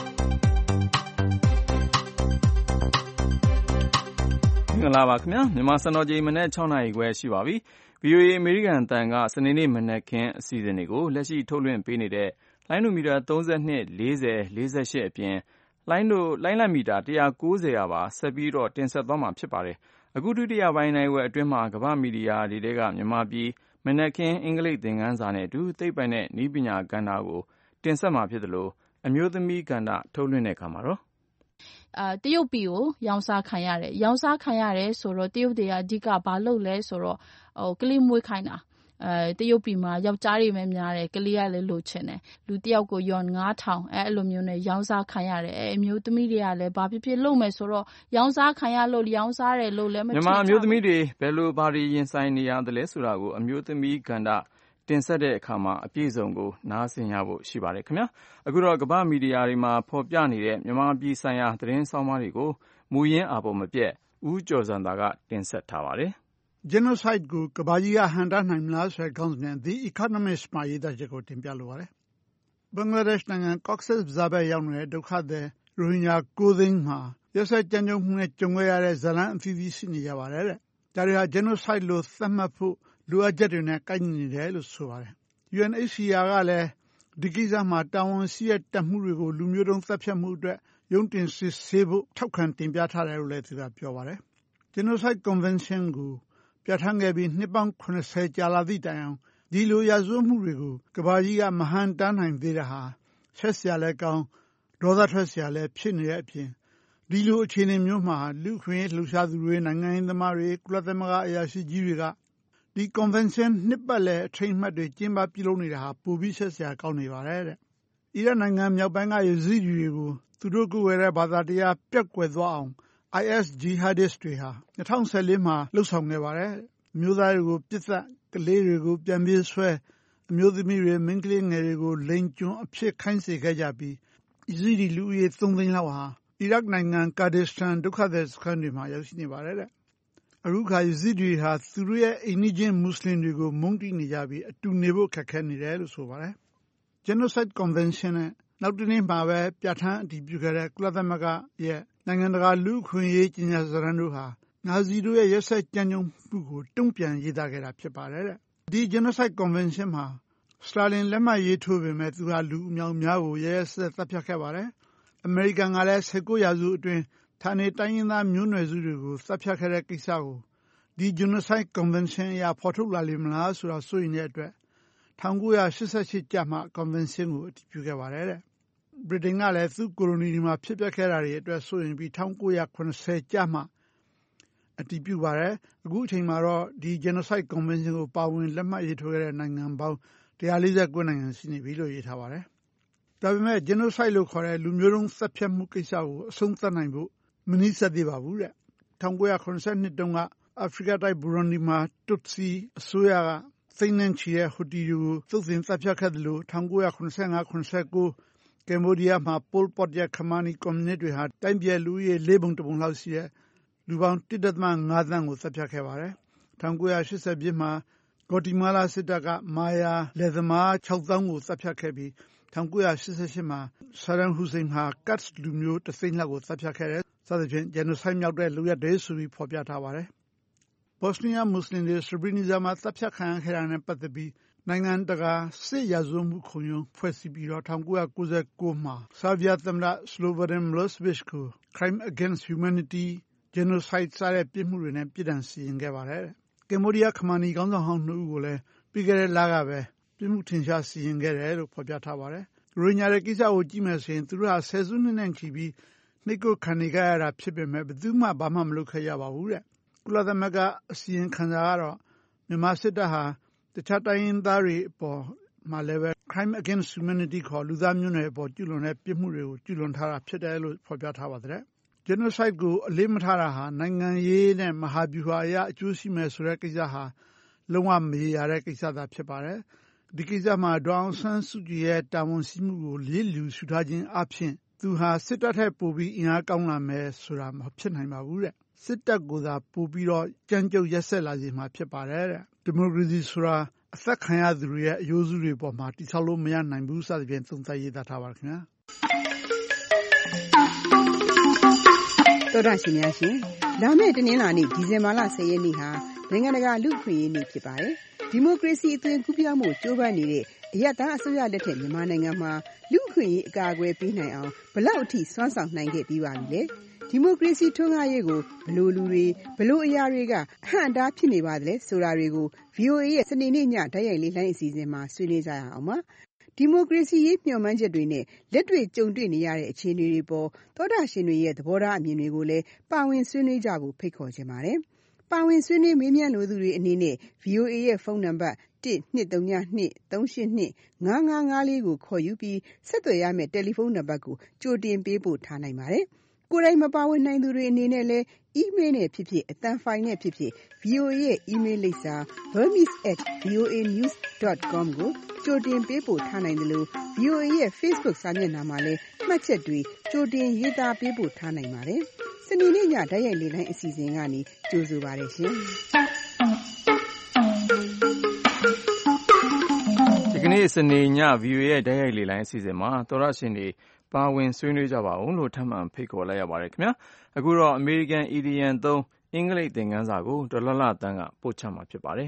မင်္ဂလာပါခင်ဗျာမြန်မာစံတော်ချိန်မနေ့၆နာရီခွဲရှိပါပြီ။ ဗီအိုအေအမေရိကန်အသံကစနေနေ့မနက်ခင်းအစီအစဉ်တွေကိုလက်ရှိထုတ်လွှင့်ပေးနေတဲ့လိုင်းဒိုမီတာ၃၂ ၄၀ ၄၈အပြင်လိုင်းဒိုလိုင်းလံမီတာ၁၉၀ရာပါဆက်ပြီးတော့တင်ဆက်သွားမှာဖြစ်ပါတယ်။အခုဒုတိယပိုင်းနိုင်ဝက်အတွင်းမှာကမ္ဘာမီဒီယာတွေကမြန်မာပြည်မနက်ခင်းအင်္ဂလိပ်သင်ခန်းစာနဲ့အတူသိပ္ပံနဲ့နည်းပညာကဏ္ဍကိုတင်ဆက်မှာဖြစ်တယ်လို့အမျိုးသမီးကဏ္ဍထုတ်လွှင့်တဲ့အခါမှာတော့အာတရုတ်ပြည်ကိုရောင်းစားခံရတယ်ရောင်းစားခံရတယ်ဆိုတော့တရုတ်တွေကအဓိကဘာလုပ်လဲဆိုတော့ဟိုကလေးမွေးခိုင်းတာအဲတရုတ်ပြည်မှာယောက်ျားတွေပဲများတယ်ကလေးကလည်းလိုချင်တယ်လူတယောက်ကိုယွမ်ငါးထောင်အဲအဲ့လိုမျိုးနဲ့ရောင်းစားခံရတယ်အဲအမျိုးသမီးတွေကလည်းဘာဖြစ်ဖြစ်လုပ်မယ်ဆိုတော့ရောင်းစားခံရလို့ရောင်းစားတယ်လို့လည်းမထင်မြန်မာအမျိုးသမီးတွေဘယ်လိုဘာတွေရင်ဆိုင်နေရတယ်လဲဆိုတာကိုအမျိုးသမီးကဏ္ဍတင်ဆက်တဲ့အခါမှာအပြည့်စုံကိုနားဆင်ရဖို့ရှိပါတယ်ခင်ဗျာအခုတော့ကမ္ဘာမီဒီယာတွေမှာဖော်ပြနေတဲ့မြန်မာပြည်ဆိုင်ရာသတင်းဆောင်မတွေကိုမူရင်းအာပေါ်မပြတ်ဦးကျော်စံသာကတင်ဆက်ထားပါတယ်။ Genocide ကိုကမ္ဘာကြီးကဟန့်တားနိုင်မလားဆိုတဲ့ခေါင်းစဉ်နဲ့ The Economist မှာရေးသားချက်ကိုတင်ပြလိုပါတယ်။ဘင်္ဂလားဒေ့ရှ်နိုင်ငံ Cox's Bazar ဘက်ရောက်နေတဲ့ဒုက္ခသည်ရိုဟင်ဂျာ၉သိန်းမှာရက်စက်ကြမ်းကြုတ်မှုနဲ့ကြုံခဲ့ရတဲ့ဇာတ်လမ်းအသီးသီးရှိနေကြပါတယ်တဲ့။ဒါတွေဟာ Genocide လို့သတ်မှတ်ဖို့လိုအပ်ချက်တွေနဲ့ကိုက်ညီနေတယ်လို့ဆိုပါတယ်။ U N H C R ကလည်းဒီကိစ္စမှာတာဝန်ရှိတဲ့တပ်မှုတွေကိုလူမျိုးတုံးသတ်ဖြတ်မှုအတွက်ရုံးတင်စစ်ဆေးဖို့ထောက်ခံတင်ပြထားတယ်လို့လည်းသူကပြောပါတယ်။ Genocide Convention ကိုပြဋ္ဌာန်းခဲ့ပြီးနှစ်ပေါင်း၇၀ကြာလာသည့်တိုင်အောင်ဒီလိုရာဇဝတ်မှုတွေကိုကမ္ဘာကြီးကမဟန့်တားနိုင်သေးတာဟာရှက်စရာလည်းကောင်းဒေါသထွက်စရာလည်းဖြစ်နေတဲ့အပြင်ဒီလိုအခြေအနေမျိုးမှာလူ့အခွင့်အရေးလှုပ်ရှားသူတွေနိုင်ငံရေးသမားတွေကုလသမဂ္ဂအရာရှိကြီးတွေကဒီ convention နှစ်ပတ်လည်အထိမ်းအမှတ်တွေကျင်းပပြုလုပ်နေတာဟာပိုပြီးရှက်စရာကောင်းနေပါတယ်တဲ့အီရတ်နိုင်ငံမြောက်ပိုင်းကယဇီဒီတွေကိုသူတို့ကိုယ်ဝယ်တဲ့ဘာသာတရားပြက်ကွယ်သွားအောင် I S jihadist တွေဟာ၂၀၁၄မှာလှုပ်ဆောင်ခဲ့ပါတယ်အမျိုးသားတွေကိုပြစ်သတ်ကလေးတွေကိုပြန်ပြေးဆွဲအမျိုးသမီးတွေမိန်းကလေးငယ်တွေကိုလိန်ကျွန်းအဖြစ်ခိုင်းစေခဲ့ကြပြီးယဇီဒီလူဦးရေ၃သိန်းလောက်ဟာအီရတ်နိုင်ငံကာဒစ္စတန်ဒုက္ခသည်စခန်းတွေမှာရောက်ရှိနေပါတယ်တဲ့အခုခါယဇီဒီဟာသူတို့ရဲ့အိမ်နီးချင်းမွတ်စလင်တွေကိုမုန်းတီးနေကြပြီးအတူနေဖို့ခက်ခဲနေတယ်လို့ဆိုပါတယ်။ Genocide Convention နဲ့နောက်တနေ့မှာပဲပြဋ္ဌာန်းအတည်ပြုခဲ့တဲ့ကုလသမဂ္ဂရဲ့နိုင်ငံတကာလူ့အခွင့်အရေးကြေညာစာတမ်းတို့ဟာနာဇီတို့ရဲ့ရက်စက်ကြမ်းကြုတ်မှုကိုတုံ့ပြန်ရေးသားခဲ့တာဖြစ်ပါတယ်တဲ့။ဒီ Genocide Convention မှာစတာလင်လက်မှတ်ရေးထိုးပေမဲ့သူဟာလူအမြောက်များကိုရဲရဲစက်စက်တပ်ဖြတ်ခဲ့ပါတယ်။အမေရိကန်ကလည်း၁၉ရာစုအတွင်းဌာနေတိုင်းရင်းသားမျိုးနွယ်စုတွေကိုတပ်ဖြတ်ခဲ့တဲ့ကိစ္စကိုဒီ Genocide Convention အရဖော်ထုတ်လာလိမ့်မလားဆိုတာစိုးရိမ်တဲ့အတွက်၁၉၈၈ကျမှ Convention ကိုအတည်ပြုခဲ့ပါတယ်တဲ့။ဗြိတိန်ကလည်းသူ့ကိုလိုနီတွေမှာဖြစ်ပျက်ခဲ့တာတွေအတွက်စိုးရိမ်ပြီး၁၉၇၀ကျမှအတည်ပြုပါတယ်။အခုအချိန်မှာတော့ဒီ Genocide Convention ကိုပါဝင်လက်မှတ်ရေးထိုးခဲ့တဲ့နိုင်ငံပေါင်း၁၄၉နိုင်ငံရှိနေပြီလို့ရေးထားပါတယ်။ဒါပေမဲ့ Genocide လို့ခေါ်တဲ့လူမျိုးတုံးသတ်ဖြတ်မှုကိစ္စကိုအဆုံးသတ်နိုင်ဖို့မနီးစပ်သေးပါဘူးတဲ့။၁၉၇၂တုန်းကအာဖရိကတိုက်ဘူရွန်ဒီမှာတွတ်စီအစိုးရကသိန်းနဲ့ချီတဲ့ဟူတီတွေကိုသုတ်သင်သတ်ဖြတ်ခဲ့တယ်လို့၁၉၇၅ ၇၉ကမ်ဘောဒီးယားမှာပိုလ်ပေါ့ရဲ့ခမာနီကွန်မြူနစ်တွေဟာတိုင်းပြည်လူဦးရေလေးပုံတစ်ပုံလောက်ရှိတဲ့လူပေါင်း၁.၅သန်းကိုသတ်ဖြတ်ခဲ့ပါတယ်။၁၉၈၀ပြည့်မှာဂေါ်တီမာလာစစ်တပ်ကမာယာလယ်သမား၆သောင်းကိုသတ်ဖြတ်ခဲ့ပြီး၁၉၈၈မှာဆာဒမ်ဟူစိန်ဟာကတ်လူမျိုးတစ်သိန်းလောက်ကိုသတ်ဖြတ်ခဲ့တယ်စသဖြင့် Genocide မြောက်တဲ့လုပ်ရပ်တွေဆိုပြီးဖော်ပြထားပါတယ်။ဘော့စနီးယားမွတ်စလင်တွေစဘရီနီဇာမှာသတ်ဖြတ်ခံရခဲ့တာနဲ့ပတ်သက်ပြီးနိုင်ငံတကာစစ်ရာဇဝတ်မှုခုံရုံးဖွဲ့စည်းပြီးတော့၁၉၉၉မှာဆာဗီယာသမ္မတစလိုဗဒန်မီလို့ဗစ်ကို Crime Against Humanity Genocide စတဲ့ပြစ်မှုတွေနဲ့ပြည်ဒဏ်စီရင်ခဲ့ပါတယ်။ကမ်ဘောဒီးယားခမာနီခေါင်းဆောင်ဟောင်းနှစ်ဦးကိုလည်းပြီးခဲ့တဲ့လကပဲပြစ်မှုထင်ရှားစီရင်ခဲ့တယ်လို့ဖော်ပြထားပါတယ်။ရိုဟင်ဂျာတွေကိစ္စကိုကြည့်မယ်ဆိုရင်သူတို့ဟာဆယ်စုနှစ်နဲ့ချီပြီးနှိပ်ကွပ်ခံနေကြရတာဖြစ်ပေမဲ့ဘယ်သူမှဘာမှမလုပ်ခဲ့ရပါဘူးတဲ့။ကုလသမဂ္ဂအစီရင်ခံစာကတော့မြန်မာစစ်တပ်ဟာတခြားတိုင်းရင်းသားတွေအပေါ်မှာလည်းပဲ Crime Against Humanity ခေါ်လူသားမျိုးနွယ်အပေါ်ကျူးလွန်တဲ့ပြစ်မှုတွေကိုကျူးလွန်ထားတာဖြစ်တယ်လို့ဖော်ပြထားပါတယ်။ Genocide ကိုအလေးမထားတာဟာနိုင်ငံရေးနဲ့မဟာဗျူဟာအရအကျိုးရှိမယ်ဆိုတဲ့ကိစ္စဟာလုံးဝမရေရာတဲ့ကိစ္စသာဖြစ်ပါတယ်ဒီကိစ္စမှာဒေါအောင်ဆန်းစုကြည်ရဲ့တာဝန်ရှိမှုကိုလေးလျူရှုထားခြင်းအပြင်သူဟာစစ်တပ်ထက်ပိုပြီးအင်အားကောင်းလာမယ်ဆိုတာမဖြစ်နိုင်ပါဘူးတဲ့စစ်တပ်ကိုသာပိုပြီးတော့ကြမ်းကြုတ်ရက်ဆက်လာခြင်းမှာဖြစ်ပါတယ်တဲ့ဒီမိုကရေစီဆိုတာအသက်ခံရသူတွေရဲ့အယိုးစုတွေပေါ်မှာတိဆောက်လို့မရနိုင်ဘူးစသဖြင့်သုံးသပ်ရေးသားထားပါခင်ဗျာတော်ရရှိများရှင်လာမယ့်တနင်္လာနေ့ဒီဇင်ဘာလဆယ်ရက်နေ့ဟာနိုင်ငံတကာလူ့အခွင့်အရေးနေ့ဖြစ်ပါတယ်ဒီမိုကရေစီအသွင်ကူးပြောင်းမှုကြိုးပမ်းနေတဲ့အရပ်သားအစိုးရလက်ထက်မြန်မာနိုင်ငံမှာလူ့အခွင့်အရေးအကာအကွယ်ပေးနိုင်အောင်ဘလောက်အထိစွမ်းဆောင်နိုင်ခဲ့ပြီးပါပြီလဲဒီမိုကရေစီထွန်းကားရေးကိုဘလို့လူတွေဘလို့အရာတွေကအဟန့်အတားဖြစ်နေပါသလဲဆိုတာတွေကို ဗွီအိုအေ ရဲ့စနေနေ့ညတိုက်ရိုက်လေးလိုင်းအစီအစဉ်မှာဆွေးနွေးကြရအောင်ပါဒီမိုကရေစီရေးမျှော်မှန်းချက်တွေနဲ့လက်တွေ့ကြုံတွေ့နေရတဲ့အခြေအနေတွေပေါ်သောတာရှင်တွေရဲ့သဘောထားအမြင်တွေကိုလည်းပါဝင်ဆွေးနွေးကြဖို့ဖိတ်ခေါ်ခြင်းပါတယ်ပါဝင်ဆွေးနွေးမေးမြန်းလိုသူတွေအနေနဲ့ ဗွီအိုအေ ရဲ့ဖုန်းနံပါတ်one two three two three eight two five five fiveကိုခေါ်ယူပြီးဆက်သွယ်ရမယ့်တယ်လီဖုန်းနံပါတ်ကိုကြိုတင်ပေးပို့ထားနိုင်ပါတယ်ကိုယ်တိုင်မပါဝင်နိုင်သူတွေအနေနဲ့လည်းအီးမေးလ်နဲ့ဖြစ်ဖြစ်အသံဖိုင်နဲ့ဖြစ်ဖြစ် ဗွီအိုအေ ရဲ့အီးမေးလ်လိပ်စာ burmese at voanews dot com ကိုကြိုတင်ပေးပို့ထားနိုင်တယ်လို့ ဗွီအိုအေ ရဲ့ Facebook စာမျက်နှာမှာလည်းမှတ်ချက်တွေကြိုတင်ရေးသားပေးပို့ထားနိုင်ပါတယ်စနေနေ့ညတိုက်ရိုက်လေးလိုင်းအစီအစဉ်ကနေကြိုဆိုပါရရှင်ဒီကနေ့စနေည ဗွီအိုအေ ရဲ့တိုက်ရိုက်လေးလိုင်းအစီအစဉ်မှာသောရရှင်တွေပါဝင်ဆွေးနွေးကြပါအောင်လို့ထပ်မံဖိတ်ခေါ်လိုက်ရပါတယ်ခင်ဗျာအခုတော့ American Idiom သုံးအင်္ဂလိပ်သင်ခန်းစာကိုဒေါ်လှလှသန်းကပို့ချမှာဖြစ်ပါတယ်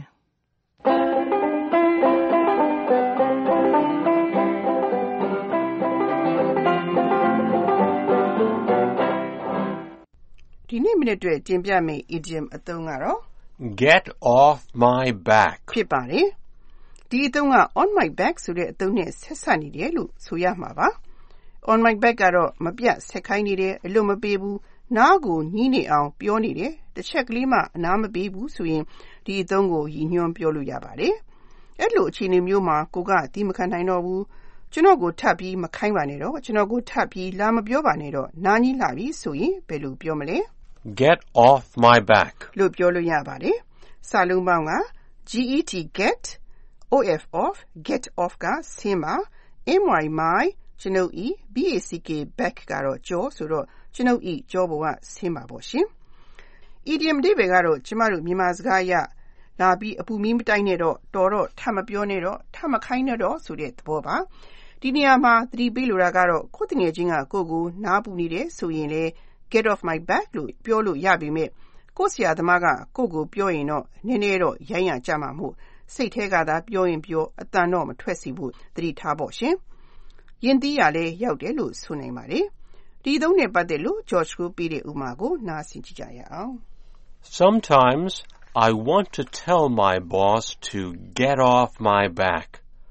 ဒီနေ့မိနစ်အတွက်တင်ပြမယ့် idiom အသုံးကတော့ Get off my back ဖြစ်ပါတယ်ဒီအသုံးက on my back ဆိုတဲ့အသုံးနဲ့ဆက်စပ်နေတယ်လို့ဆိုရမှာပါ on my back ကတော့မပြတ်ဆက်ခိုင်းနေတယ်အလွတ်မပေးဘူးနားကိုညှိနေအောင်ပြောနေတယ်တစ်ချက်ကလေးမှအနားမပေးဘူးဆိုရင်ဒီအသုံးကိုရည်ညွှန်းပြောလို့ရပါတယ်အဲ့လိုအခြေအနေမျိုးမှာကိုကအတိမခံနိုင်တော့ဘူးကျွန်တော်ကိုထပ်ပြီးမခိုင်းပါနဲ့တော့ကျွန်တော်ကိုထပ်ပြီးလာမပြောပါနဲ့တော့နားကြီးလာပြီဆိုရင်ဘယ်လိုပြောမလဲ Get off my back လို့ပြောလို့ရပါတယ်စာလုံးပေါင်းက get get off off get off ကဆင်းပါ my my ကျွန်ုပ်ဤ back back ကတော့ကြောဆိုတော့ကျွန်ုပ်ဤကြောပေါ်ကဆင်းပါပေါ့ရှင် idiom တွေပဲကတော့ကျမတို့မြန်မာစကားအရလာပြီးအပူမီးမတိုက်နဲ့တော့တော်တော့ထပ်မပြောနဲ့တော့ထပ်မခိုင်းနဲ့တော့ဆိုတဲ့သဘောပါဒီနေရာမှာသတိပေးလိုတာကတော့ကိုယ်တငယ်ချင်းကကိုကိုနားပူနေတယ်ဆိုရင်လေ get off my back လို့ပြောလို့ရပေမဲ့ကိုဆရာသမားကကိုကိုပြောရင်တော့နည်းနည်းတော့ရိုင်းရကြမှာမို့စိတ်ထဲကသာပြောရင်ပြောအတန်တော့မထွက်စီဖို့သတိထားဖို့ရှင်ရင်သီးရလဲရောက်တယ်လို့ဆိုနိုင်ပါတယ်ဒီသုံးနဲ့ပတ်သက်လို့ George ကိုပေးတဲ့ဥပမာကိုနားဆင်ကြည့်ကြရအောင် Sometimes I want to tell my boss to get off my back.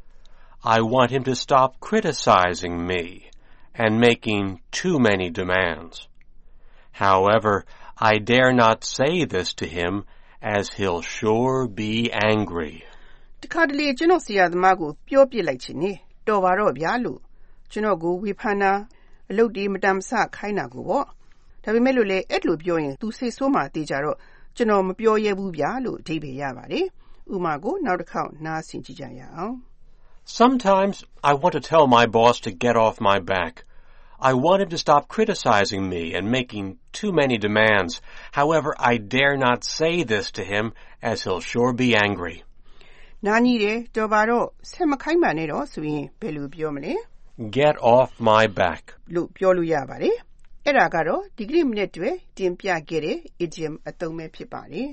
I want him to stop criticizing me and making too many demands. However, I dare not say this to him as he'll sure be angry. တခါတလေကျွန်တော်ဆရာသမားကိုပြောပြလိုက်ချင်နေတော်ပါတော့ဗျာလို့ကျွန်တော်ကိုဝေဖန်တာအလုပ်တွေမတမ်းမဆခိုင်းတာကိုပေါ့ဒါပေမဲ့လို့လေအဲ့လိုပြောရင်သူစိတ်ဆိုးမှတေးကြတော့ကျွန်တော်မပြောရဘူးဗျာလို့အဓိပ္ပာယ်ရပါတယ်ဥပမာကိုနောက်တစ်ခေါက်နားဆင်ကြည့်ကြရအောင် Sometimes I want to tell my boss to get off my back. I want him to stop criticizing me and making too many demands. However, I dare not say this to him as he'll sure be angry. နားကြီးတယ်တော်ပါတော့ဆက်မခိုင်းပါနဲ့တော့ဆိုရင်ဘယ်လိုပြောမလဲ Get off my back လို့ပြောလို့ရပါတယ်အဲ့ဒါကတော့ဒီကနေ့မိနစ်တွေတင်ပြခဲ့တဲ့ idiom အသုံးပဲဖြစ်ပါတယ်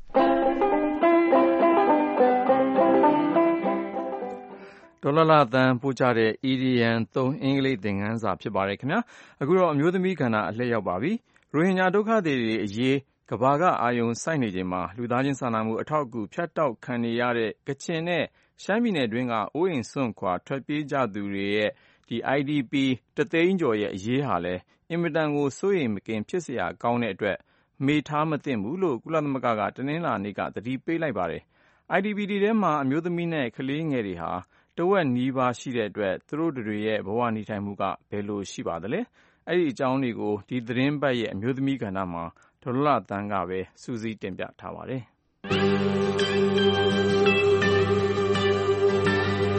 ဒေါ်လာလာတန်ပို့ကြတဲ့ idiom သုံးအင်္ဂလိပ်သင်ခန်းစာဖြစ်ပါတယ်ခင်ဗျာအခုတော့အမျိုးသမီးကဏ္ဍအလှည့်ရောက်ပါပြီရိုဟင်ဂျာဒုက္ခသည်တွေအရေးကမ္ဘာကအာရုံစိုက်နေချိန်မှာလူသားချင်းစာနာမှုအထောက်အကူဖြတ်တောက်ခံနေရတဲ့ကချင်နဲ့ရှမ်းပြည်နယ်တွင်းကအိုးအိမ်စွန့်ခွာထွက်ပြေးကြသူတွေရဲ့ဒီ I D P တသိန်းကျော်ရဲ့အရေးဟာလည်းအင်မတန်ကိုစိုးရိမ်မကင်ဖြစ်စရာကောင်းတဲ့အတွက်မေ့ထားမသင့်ဘူးလို့ကုလသမဂ္ဂကတနင်္လာနေ့ကသတိပေးလိုက်ပါတယ်။ I D P တွေထဲမှာအမျိုးသမီးနဲ့ကလေးငယ်တွေဟာတဝက်နီးပါးရှိတဲ့အတွက်သူတို့တွေရဲ့ဘဝနေထိုင်မှုကဘယ်လိုရှိပါသလဲ။အဲ့ဒီအကြောင်းတွေကိုဒီသတင်းပတ်ရဲ့အမျိုးသမီးကဏ္ဍမှာဒေါ်လာတန်းကပဲစူးစီးတင်ပြထားပါတယ်။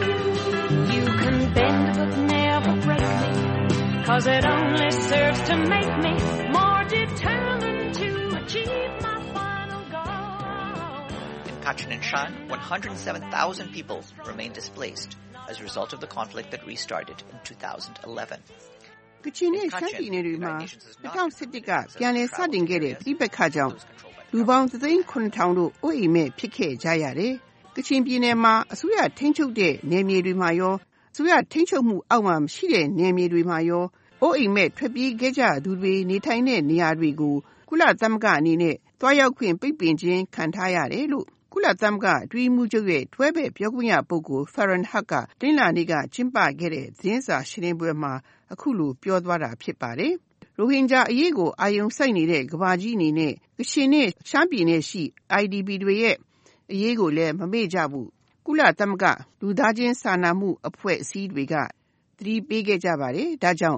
'cause it only serves to make me more determined to achieve my final goal. In Kachin and Shan, one hundred seven thousand people remain displaced as a result of the conflict that restarted in two thousand eleven. ကချင်နဲ့ရှမ်းပြည်နယ်တွေမှာ၂၀၁၁ကပြန်လည်စတင်ခဲ့တဲ့ပြည်ပခါကြောင့်လူပေါင်းသသိန်းခုနှစ်ထောင်တို့အိုးအိမ်မဲ့ဖြစ်ခဲ့ကြရတယ်။ကချင်ပြည်နယ်မှာအစိုးရထိန်းချုပ်တဲ့နယ်မြေတွေမှာရောအစိုးရထိန်းချုပ်မှုအောက်မှာမရှိတဲ့နယ်မြေတွေမှာရောအိုးအိမ်မဲ့ထွက်ပြေးခဲ့ကြသူတွေနေထိုင်တဲ့နေရာတွေကိုကုလသမဂ္ဂအနေနဲ့တွားရောက်ခွင့်ပိတ်ပင်ခြင်းခံထားရတယ်လို့ကုလသမဂ္ဂအတွင်းမှုချုပ်ရဲ့တွဲဘက်ပြောခွင့်ရပုဂ္ဂိုလ် Farhan Haq ကတင်လာနေကကျင်းပခဲ့တဲ့သတင်းစာရှင်းလင်းပွဲမှာအခုလိုပြောသွားတာဖြစ်ပါတယ်။ရိုဟင်ဂျာအရေးကိုအာရုံစိုက်နေတဲ့ကမ္ဘာကြီးအနေနဲ့ကချင်နဲ့ရှမ်းပြည်နယ်ရှိ I D P တွေရဲ့အရေးကိုလည်းမမေ့ကြဘူး။ကုလသမဂ္ဂလူသားချင်းစာနာမှုအဖွဲ့အစည်းတွေကသတိပေးခဲ့ကြပါတယ်။ဒါကြောင့်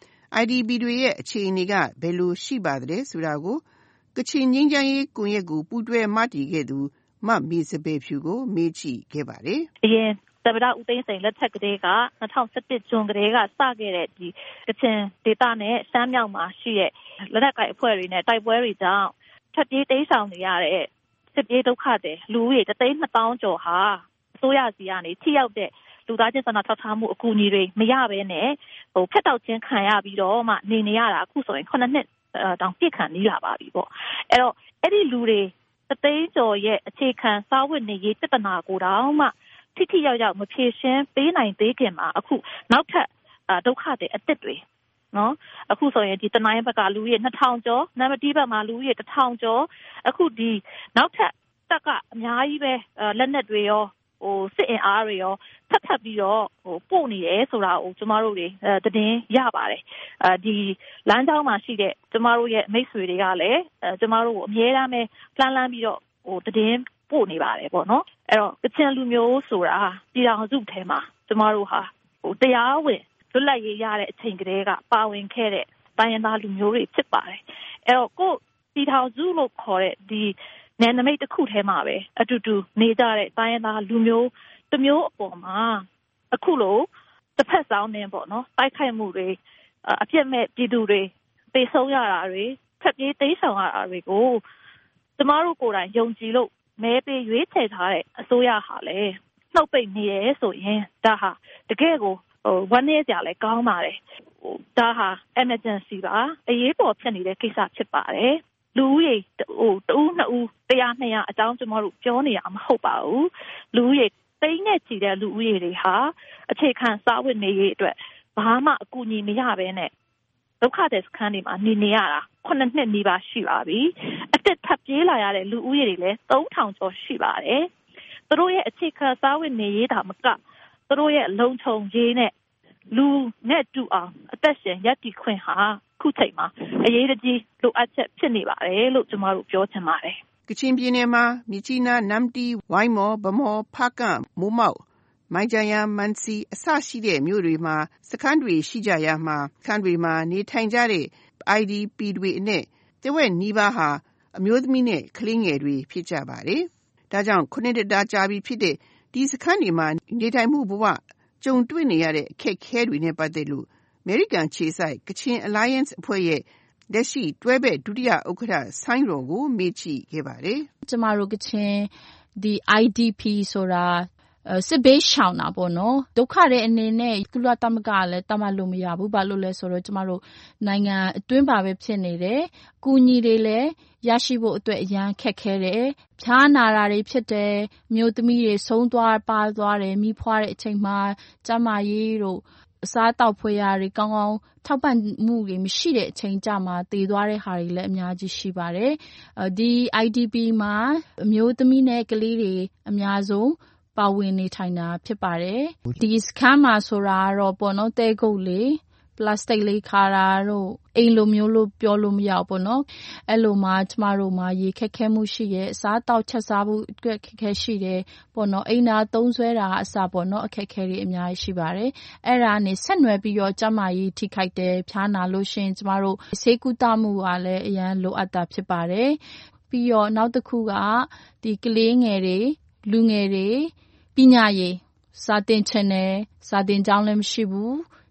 I D P တွေရဲ့အခြေအနေကဘယ်လိုရှိပါသလဲဆိုတာကိုကချင်ငြိမ်းချမ်းရေးကွန်ရက်ကိုပူးတွဲမတည်ခဲ့သူမမေစပယ်ဖြူကိုမေးကြည့်ခဲ့ပါတယ်။အရင်သမ္မတဦးသိန်းစိန်လက်ထက်ကတည်းက၂၀၁၁ဇွန်ကတည်းကစခဲ့တဲ့ဒီကချင်ဒေသနဲ့ရှမ်းမြောက်မှာရှိတဲ့လက်နက်ကိုင်အဖွဲ့တွေနဲ့တိုက်ပွဲတွေကြောင့်ထပ်ပြေးတိမ်းရှောင်နေရတဲ့စစ်ပြေးဒုက္ခတွေလူဦးရေတစ်သိန်းနှစ်သောင်းကျော်ဟာအစိုးရစီကနေထိရောက်တဲ့လူသားချင်းစာနာထောက်ထားမှုအကူအညီတွေမရဘဲနဲ့ဟိုဖက်တောက်ခြင်းခံရပြီးတော့မှနေနေရတာအခုဆိုရင်ခုနှစ်နှစ်တောင်ပြည့်ခံနေလာပါပြီပေါ့အဲ့တော့အဲ့ဒီလူတွေအသိန်းကျော်ရဲ့အခြေခံစားဝတ်နေရေးပြဿနာကိုတောင်မှထိထိရောက်ရောက်မဖြေရှင်းပေးနိုင်သေးခင်မှာအခုနောက်ထပ်ဒုက္ခတွေအသစ်တွေနော်အခုဆိုရင်ဒီတနိုင်းဘက်ကလူကြီးနှစ်ထောင်ကျော်နံပါတ်ဘက်မှာလူကြီးတစ်ထောင်ကျော်အခုဒီနောက်ထပ်တက်ကအများကြီးပဲလက်နက်တွေရောဟိုစစ်အင်အားတွေရောထပ်ထပ်ပြီးတော့ဟိုပို့နေတယ်ဆိုတာကိုကျမတို့တွေသတင်းရပါတယ်အဲဒီလမ်းကြောင်းမှာရှိတဲ့ကျမတို့ရဲ့မိတ်ဆွေတွေကလည်းအဲကျမတို့ကိုအများအားပဲလှမ်းလှမ်းပြီးတော့ဟိုသတင်းပို့နေပါတယ်ပေါ့နော်အဲ့တော့ကချင်လူမျိုးဆိုတာပြည်တော်စုထဲမှာကျမတို့ဟာဟိုတရားဝင်လွတ်လပ်ရေးရတဲ့အချိန်ကလေးကပါဝင်ခဲ့တဲ့တိုင်းရင်းသားလူမျိုးတွေဖြစ်ပါတယ်အဲ့တော့ကိုပြည်တော်စုလို့ခေါ်တဲ့ဒီနယ်နိမိတ်တစ်ခုထဲမှာပဲအတူတူနေကြတဲ့တိုင်းရင်းသားလူမျိုးတစ်မျိုးအပေါ်မှာအခုလိုတစ်ဖက်ဆောင်နေပေါ့နော်တိုက်ခိုက်မှုတွေအပြစ်မဲ့ပြည်သူတွေပေးဆုံးရတာတွေဖက်ပြေးတိမ်းဆောင်ရတာတွေကိုကျမတို့ကိုယ်တိုင်ယုံကြည်လို့မဲပေးရွေးချယ်ထားတဲ့အစိုးရဟာလည်းနှုတ်ပိတ်နေရဲဆိုရင်ဒါဟာတကယ်ကိုဟိုဝန်နေကြလဲကောင်းပါတယ်ဟိုဒါဟာ emergency ပါအရေးပေါ်ဖြစ်နေတဲ့ကိစ္စဖြစ်ပါတယ်လူဦးရေဟိုတူးနှစ်ဦးတရားနှစ်ရာအကြောင်းကျမတို့ပြောနေရမှာမဟုတ်ပါဘူးလူဦးရေတိမ့်နဲ့ချီတဲ့လူဦးရေတွေဟာအခြေခံစားဝတ်နေရေးအတွက်ဘာမှအကူအညီမရဘဲနဲ့ဒုက္ခတဲ့စခန်းတွေမှာနေနေရတာခုနှစ်နှစ်နီးပါးရှိပါပြီအသက်ထပ်ပြေးလာရတဲ့လူဦးရေတွေလည်းသုံးထောင်ကျော်ရှိပါတယ်သူတို့ရဲ့အခြေခံစားဝတ်နေရေးတာမကသူတို့ရဲ့လုံခြုံရေးနဲ့လူနဲ့တူအောင်အသက်ရှင်ရပ်တည်ခွင့်ဟာခုချိန်မှာအရေးကြီးလိုအပ်ချက်ဖြစ်နေပါတယ်လို့ကျမတို့ပြောချင်ပါတယ်ကချင်ပြည်နယ်မှာမြစ်ကြီးနားနမ်တီဝိုင်းမော်ဗမော်ဖားကန့်မိုးမောက်မိုင်ဂျာယန်မန်စီအစရှိတဲ့မြို့တွေမှာစခန်းတွေရှိကြရမှာခန်းတွေမှာနေထိုင်ကြတဲ့ I D P တွေအနဲ့တဝက်နီးပါးဟာအမျိုးသမီးနဲ့ကလေးငယ်တွေဖြစ်ကြပါတယ်။ဒါကြောင့်ခုနှစ်တတာကြာပြီဖြစ်တဲ့ဒီစခန်းတွေမှာနေထိုင်မှုဘဝကြုံတွေ့နေရတဲ့အခက်အခဲတွေနဲ့ပတ်သက်လို့ American ခြေစိုက် Kachin Alliance အဖွဲ့ရဲ့လက်ရှိတွဲဘက်ဒုတိယဥက္ကဋ္ဌဆိုင်းရော်ကိုမေးကြည့်ခဲ့ပါတယ်။ကျမတို့ကချင်ဒီ I D P ဆိုတာစစ်ဘေးရှောင်တာပေါ့နော်ဒုက္ခတွေအနေနဲ့ကုလသမဂ္ဂကလည်းတတ်မှတ်လို့မရဘူးဘာလို့လဲဆိုတော့ကျမတို့နိုင်ငံအတွင်းပါပဲဖြစ်နေတယ်။ကူညီတွေလည်းရရှိဖို့အတွက်အရန်ခက်ခဲတယ်။ဖြားနာတာတွေဖြစ်တယ်။မျိုးသမီးတွေဆုံးသွားပါသွားတယ်မိဖွားတဲ့အချိန်မှာကျမကြီးတို့အစားတောက်ဖွယ်ရာတွေကောင်းကောင်းထောက်ပံ့မှုတွေမရှိတဲ့အချိန်ကြမှာတည်သွားတဲ့ဟာတွေလည်းအများကြီးရှိပါတယ်။ဒီ I D P မှာအမျိုးသမီးနဲ့ကလေးတွေအများဆုံးပါဝင်နေထိုင်တာဖြစ်ပါတယ်ဒီစခန်းမှာဆိုတာတော့ပေါ့နော်တဲကုတ်လေးပလတ်စတစ်လေးခါတာတော့အိမ်လိုမျိုးလို့ပြောလို့မရဘူးပေါ့နော်အဲ့လိုမှကျမတို့မှာရေခက်ခဲမှုရှိရဲ့အစားတောက်ချက်စားဖို့အတွက်ခက်ခဲရှိတယ်ပေါ့နော်အိမ်သာသုံးဆွဲတာအစားပေါ့နော်အခက်ခဲတွေအများကြီးရှိပါတယ်အဲ့ဒါနဲ့ဆက်နွယ်ပြီးတော့ကျမကြီးထိခိုက်တယ်ဖြားနာလို့ရှင်ကျမတို့ဆေးကုသမှုကလည်းအရန်လိုအပ်တာဖြစ်ပါတယ်ပြီးတော့နောက်တစ်ခုကဒီကလေးငယ်တွေလူငယ်တွေပညာရေးစာသင်ချင်တယ်စာသင်ကျောင်းလည်းမရှိဘူး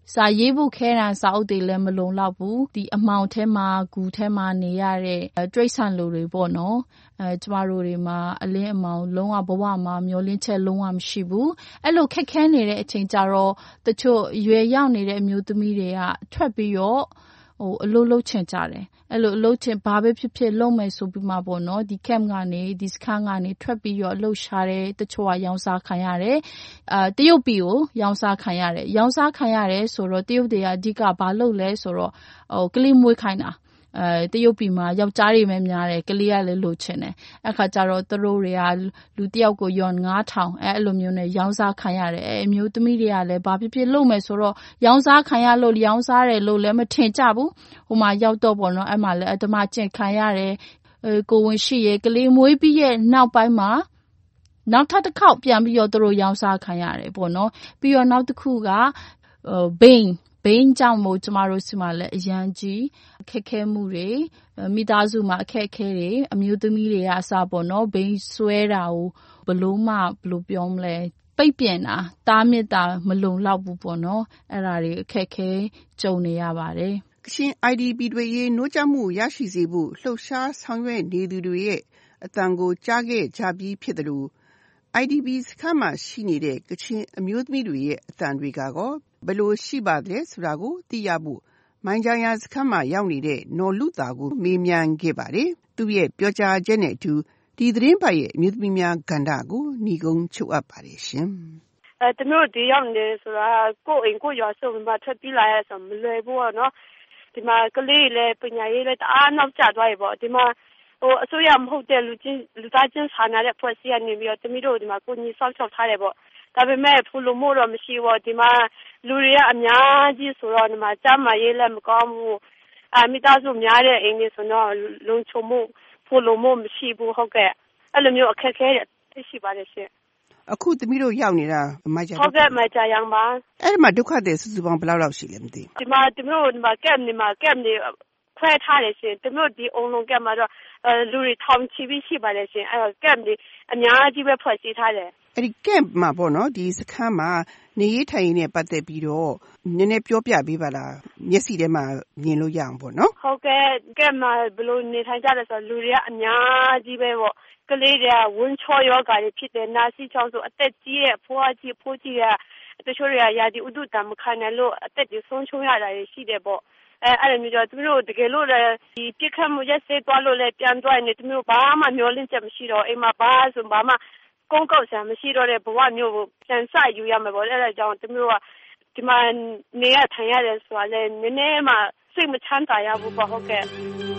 စာရေးဖို့ခဲတံစာအုပ်တွေလည်းမလုံလောက်ဘူးဒီအမောင်ထဲမှာဂူထဲမှာနေရတဲ့တရိတ်ဆန်လူတွေပေါ့နော်အဲကျမတို့တွေမှာအလင်းအမောင်လုံးဝဘဝမှာမျောလင်းချက်လုံးဝမရှိဘူးအဲ့လိုခက်ခဲနေတဲ့အချိန်ကြတော့တချို့ရွယ်ရောက်နေတဲ့အမျိုးသမီးတွေကထွက်ပြီးတော့ဟိုအလုပ်လုပ်ချင်ကြတယ်အဲ့လိုအလုပ်ချင်ဘာပဲဖြစ်ဖြစ်လုပ်မယ်ဆိုပြီးမှပေါ့နော်ဒီ camp ကနေဒီစခန်းကနေထွက်ပြီးတော့အလုပ်ရှာတယ်တချို့ကရောင်းစားခံရတယ်အာတရုတ်ပြည်ကိုရောင်းစားခံရတယ်ရောင်းစားခံရတယ်ဆိုတော့တရုတ်တွေကအဓိကဘာလုပ်လဲဆိုတော့ဟိုကလေးမွေးခိုင်းတာအဲတရုတ်ပြည်မှာယောက်ျားတွေပဲများတယ်ကလေးကလည်းလိုချင်တယ်အခါကျတော့သူတို့တွေကလူတယောက်ကိုယွန်ငါးထောင်အဲအဲ့လိုမျိုးနဲ့ရောင်းစားခံရတယ်အဲအမျိုးသမီးတွေကလည်းဘာဖြစ်ဖြစ်လုပ်မယ်ဆိုတော့ရောင်းစားခံရလို့ရောင်းစားတယ်လို့လည်းမထင်ကြဘူးဟိုမှာရောက်တော့ပေါ့နော်အဲ့မှာလည်းအတမကျင့်ခံရတယ်အဲကိုဝင်ရှိရကလေးမွေးပြီးရဲ့နောက်ပိုင်းမှာနောက်ထပ်တစ်ခေါက်ပြန်ပြီးတော့သူတို့ရောင်းစားခံရတယ်ပေါ့နော်ပြီးတော့နောက်တစ်ခုကဘိန်းဘိန်းကြောင့်မို့ကျမတို့စီမှာလည်းအရန်ကြီးခက်ခဲမှုတွေမိသားစုမှာအခက်အခဲတွေအမျိုးသမီးတွေကအစားပေါ့နော်ဘိန်းဆွဲတာကိုဘလို့မှဘလို့ပြောမလဲပိတ်ပြင်တာတားမြစ်တာမလုံလောက်ဘူးပေါ့နော်အဲ့ဒါတွေအခက်အခဲကြုံနေရပါတယ်ကချင် အိုင်ဒီပီ တွေရေးနှိုးချမှုရရှိစေဖို့လှုပ်ရှားဆောင်ရွက်နေသူတွေရဲ့အတန်ကိုကြားခဲ့ကြပြီးဖြစ်တယ်လို့ အိုင်ဒီပီ စခန်းမှာရှိနေတဲ့ကချင်အမျိုးသမီးတွေရဲ့အတန်တွေကကောဘယ်လိုရှိပါသလဲဆိုတာကိုသိရဖို့မိုင်းဂျာယာစခန်းမှာရောက်နေတဲ့နော်လူသားကိုမေးမြန်းခဲ့ပါတယ်သူရဲ့ပြောကြားချက်နဲ့အတူဒီသတင်းပတ်ရဲ့အမျိုးသမီးများကဏ္ဍကိုညီကုန်းချုပ်အပ်ပါတယ်ရှင်အဲတမျိုးဒီရောက်နေဆိုတာကိုအိမ်ကိုရွာစုံမှာထွက်ပြေးလာရဆိုမလွယ်ဘူးနော်ဒီမှာကလေးလည်းပညာရေးလည်းတအားနောက်ကျသွားပြီပေါ့ဒီမှာဟိုအစိုးရမဟုတ်တဲ့လူချင်းလူသားချင်းစာနာတဲ့ဖွဲ့စည်းရနေပြီးတော့တမီးတို့ဒီမှာကိုကြီးစောင့်ရှောက်ထားတယ်ပေါ့ဒါပေမဲ့ဖူလို့မို့တော့မရှိဘူးဒီမှာလူတွေကအများကြီးဆိုတော့ဒီမှာကျမရေးလည်းမကောင်းဘူးအမိသားစုများတဲ့အိမ်တွေဆိုတော့လုံခြုံမှုဖူလို့မို့မရှိဘူးဟုတ်ကဲ့အဲ့လိုမျိုးအခက်အခဲတွေရှိပါတယ်ရှင်အခုတမီးတို့ရောက်နေတာမိုက်ကြဟုတ်ကဲ့မိုက်ကြရအောင်ပါအဲ့ဒီမှာဒုက္ခတွေစုစုပေါင်းဘယ်လောက်လောက်ရှိလဲမသိဒီမှာတမီးတို့ဒီမှာကက်နေမှာကက်နေခွဲထားတယ်ရှင်တမီးတို့ဒီအုံလုံးကက်မှာတော့လူတွေထောင်ချီပြီးရှိပါတယ်ရှင်အဲ့တော့ကက်နေအများကြီးပဲဖွဲ့စည်းထားတယ်အဲ့ဒီ camp မှာပေါ့နော်ဒီစခန်းမှာနေရေးထိုင်ရေးနဲ့ပတ်သက်ပြီးတော့နည်းနည်းပြောပြပေးပါလားမျက်စိထဲမှာမြင်လို့ရအောင်ပေါ့နော်ဟုတ်ကဲ့ camp မှာဘယ်လိုနေထိုင်ကြလဲဆိုတော့လူတွေကအများကြီးပဲပေါ့ကလေးတွေကဝန်းချောယောဂါတွေဖြစ်တယ်နာစီချောင်းဆိုအသက်ကြီးရဲ့ဖွားကြီးဖိုးကြီးကတချို့တွေကရာဒီဥဒုတံမခံနိုင်လို့အသက်ကြီးဆုံးရှုံးရတာရှိတယ်ပေါ့အဲအဲ့လိုမျိုးတော့သူတို့တကယ်လို့လည်းဒီပြစ်ခတ်မှုရက်စေးသွားလို့လည်းပြန်သွားနေသူတို့ဘာမှမျောလင့်ချက်မရှိတော့အိမ်မှာဘာဆိုဘာမှကုန်းကောက်ဆံမရှိတော့တဲ့ဘဝမျိုးကိုပြန်ဆယူရမယ်ပေါ့အဲ့ဒါကြောင့်သူတို့ကဒီမှာနေရထိုင်ရတယ်ဆိုတာလည်းနည်းနည်းမှစိတ်မချမ်းသာရဘူးပေါ့ဟုတ်ကဲ့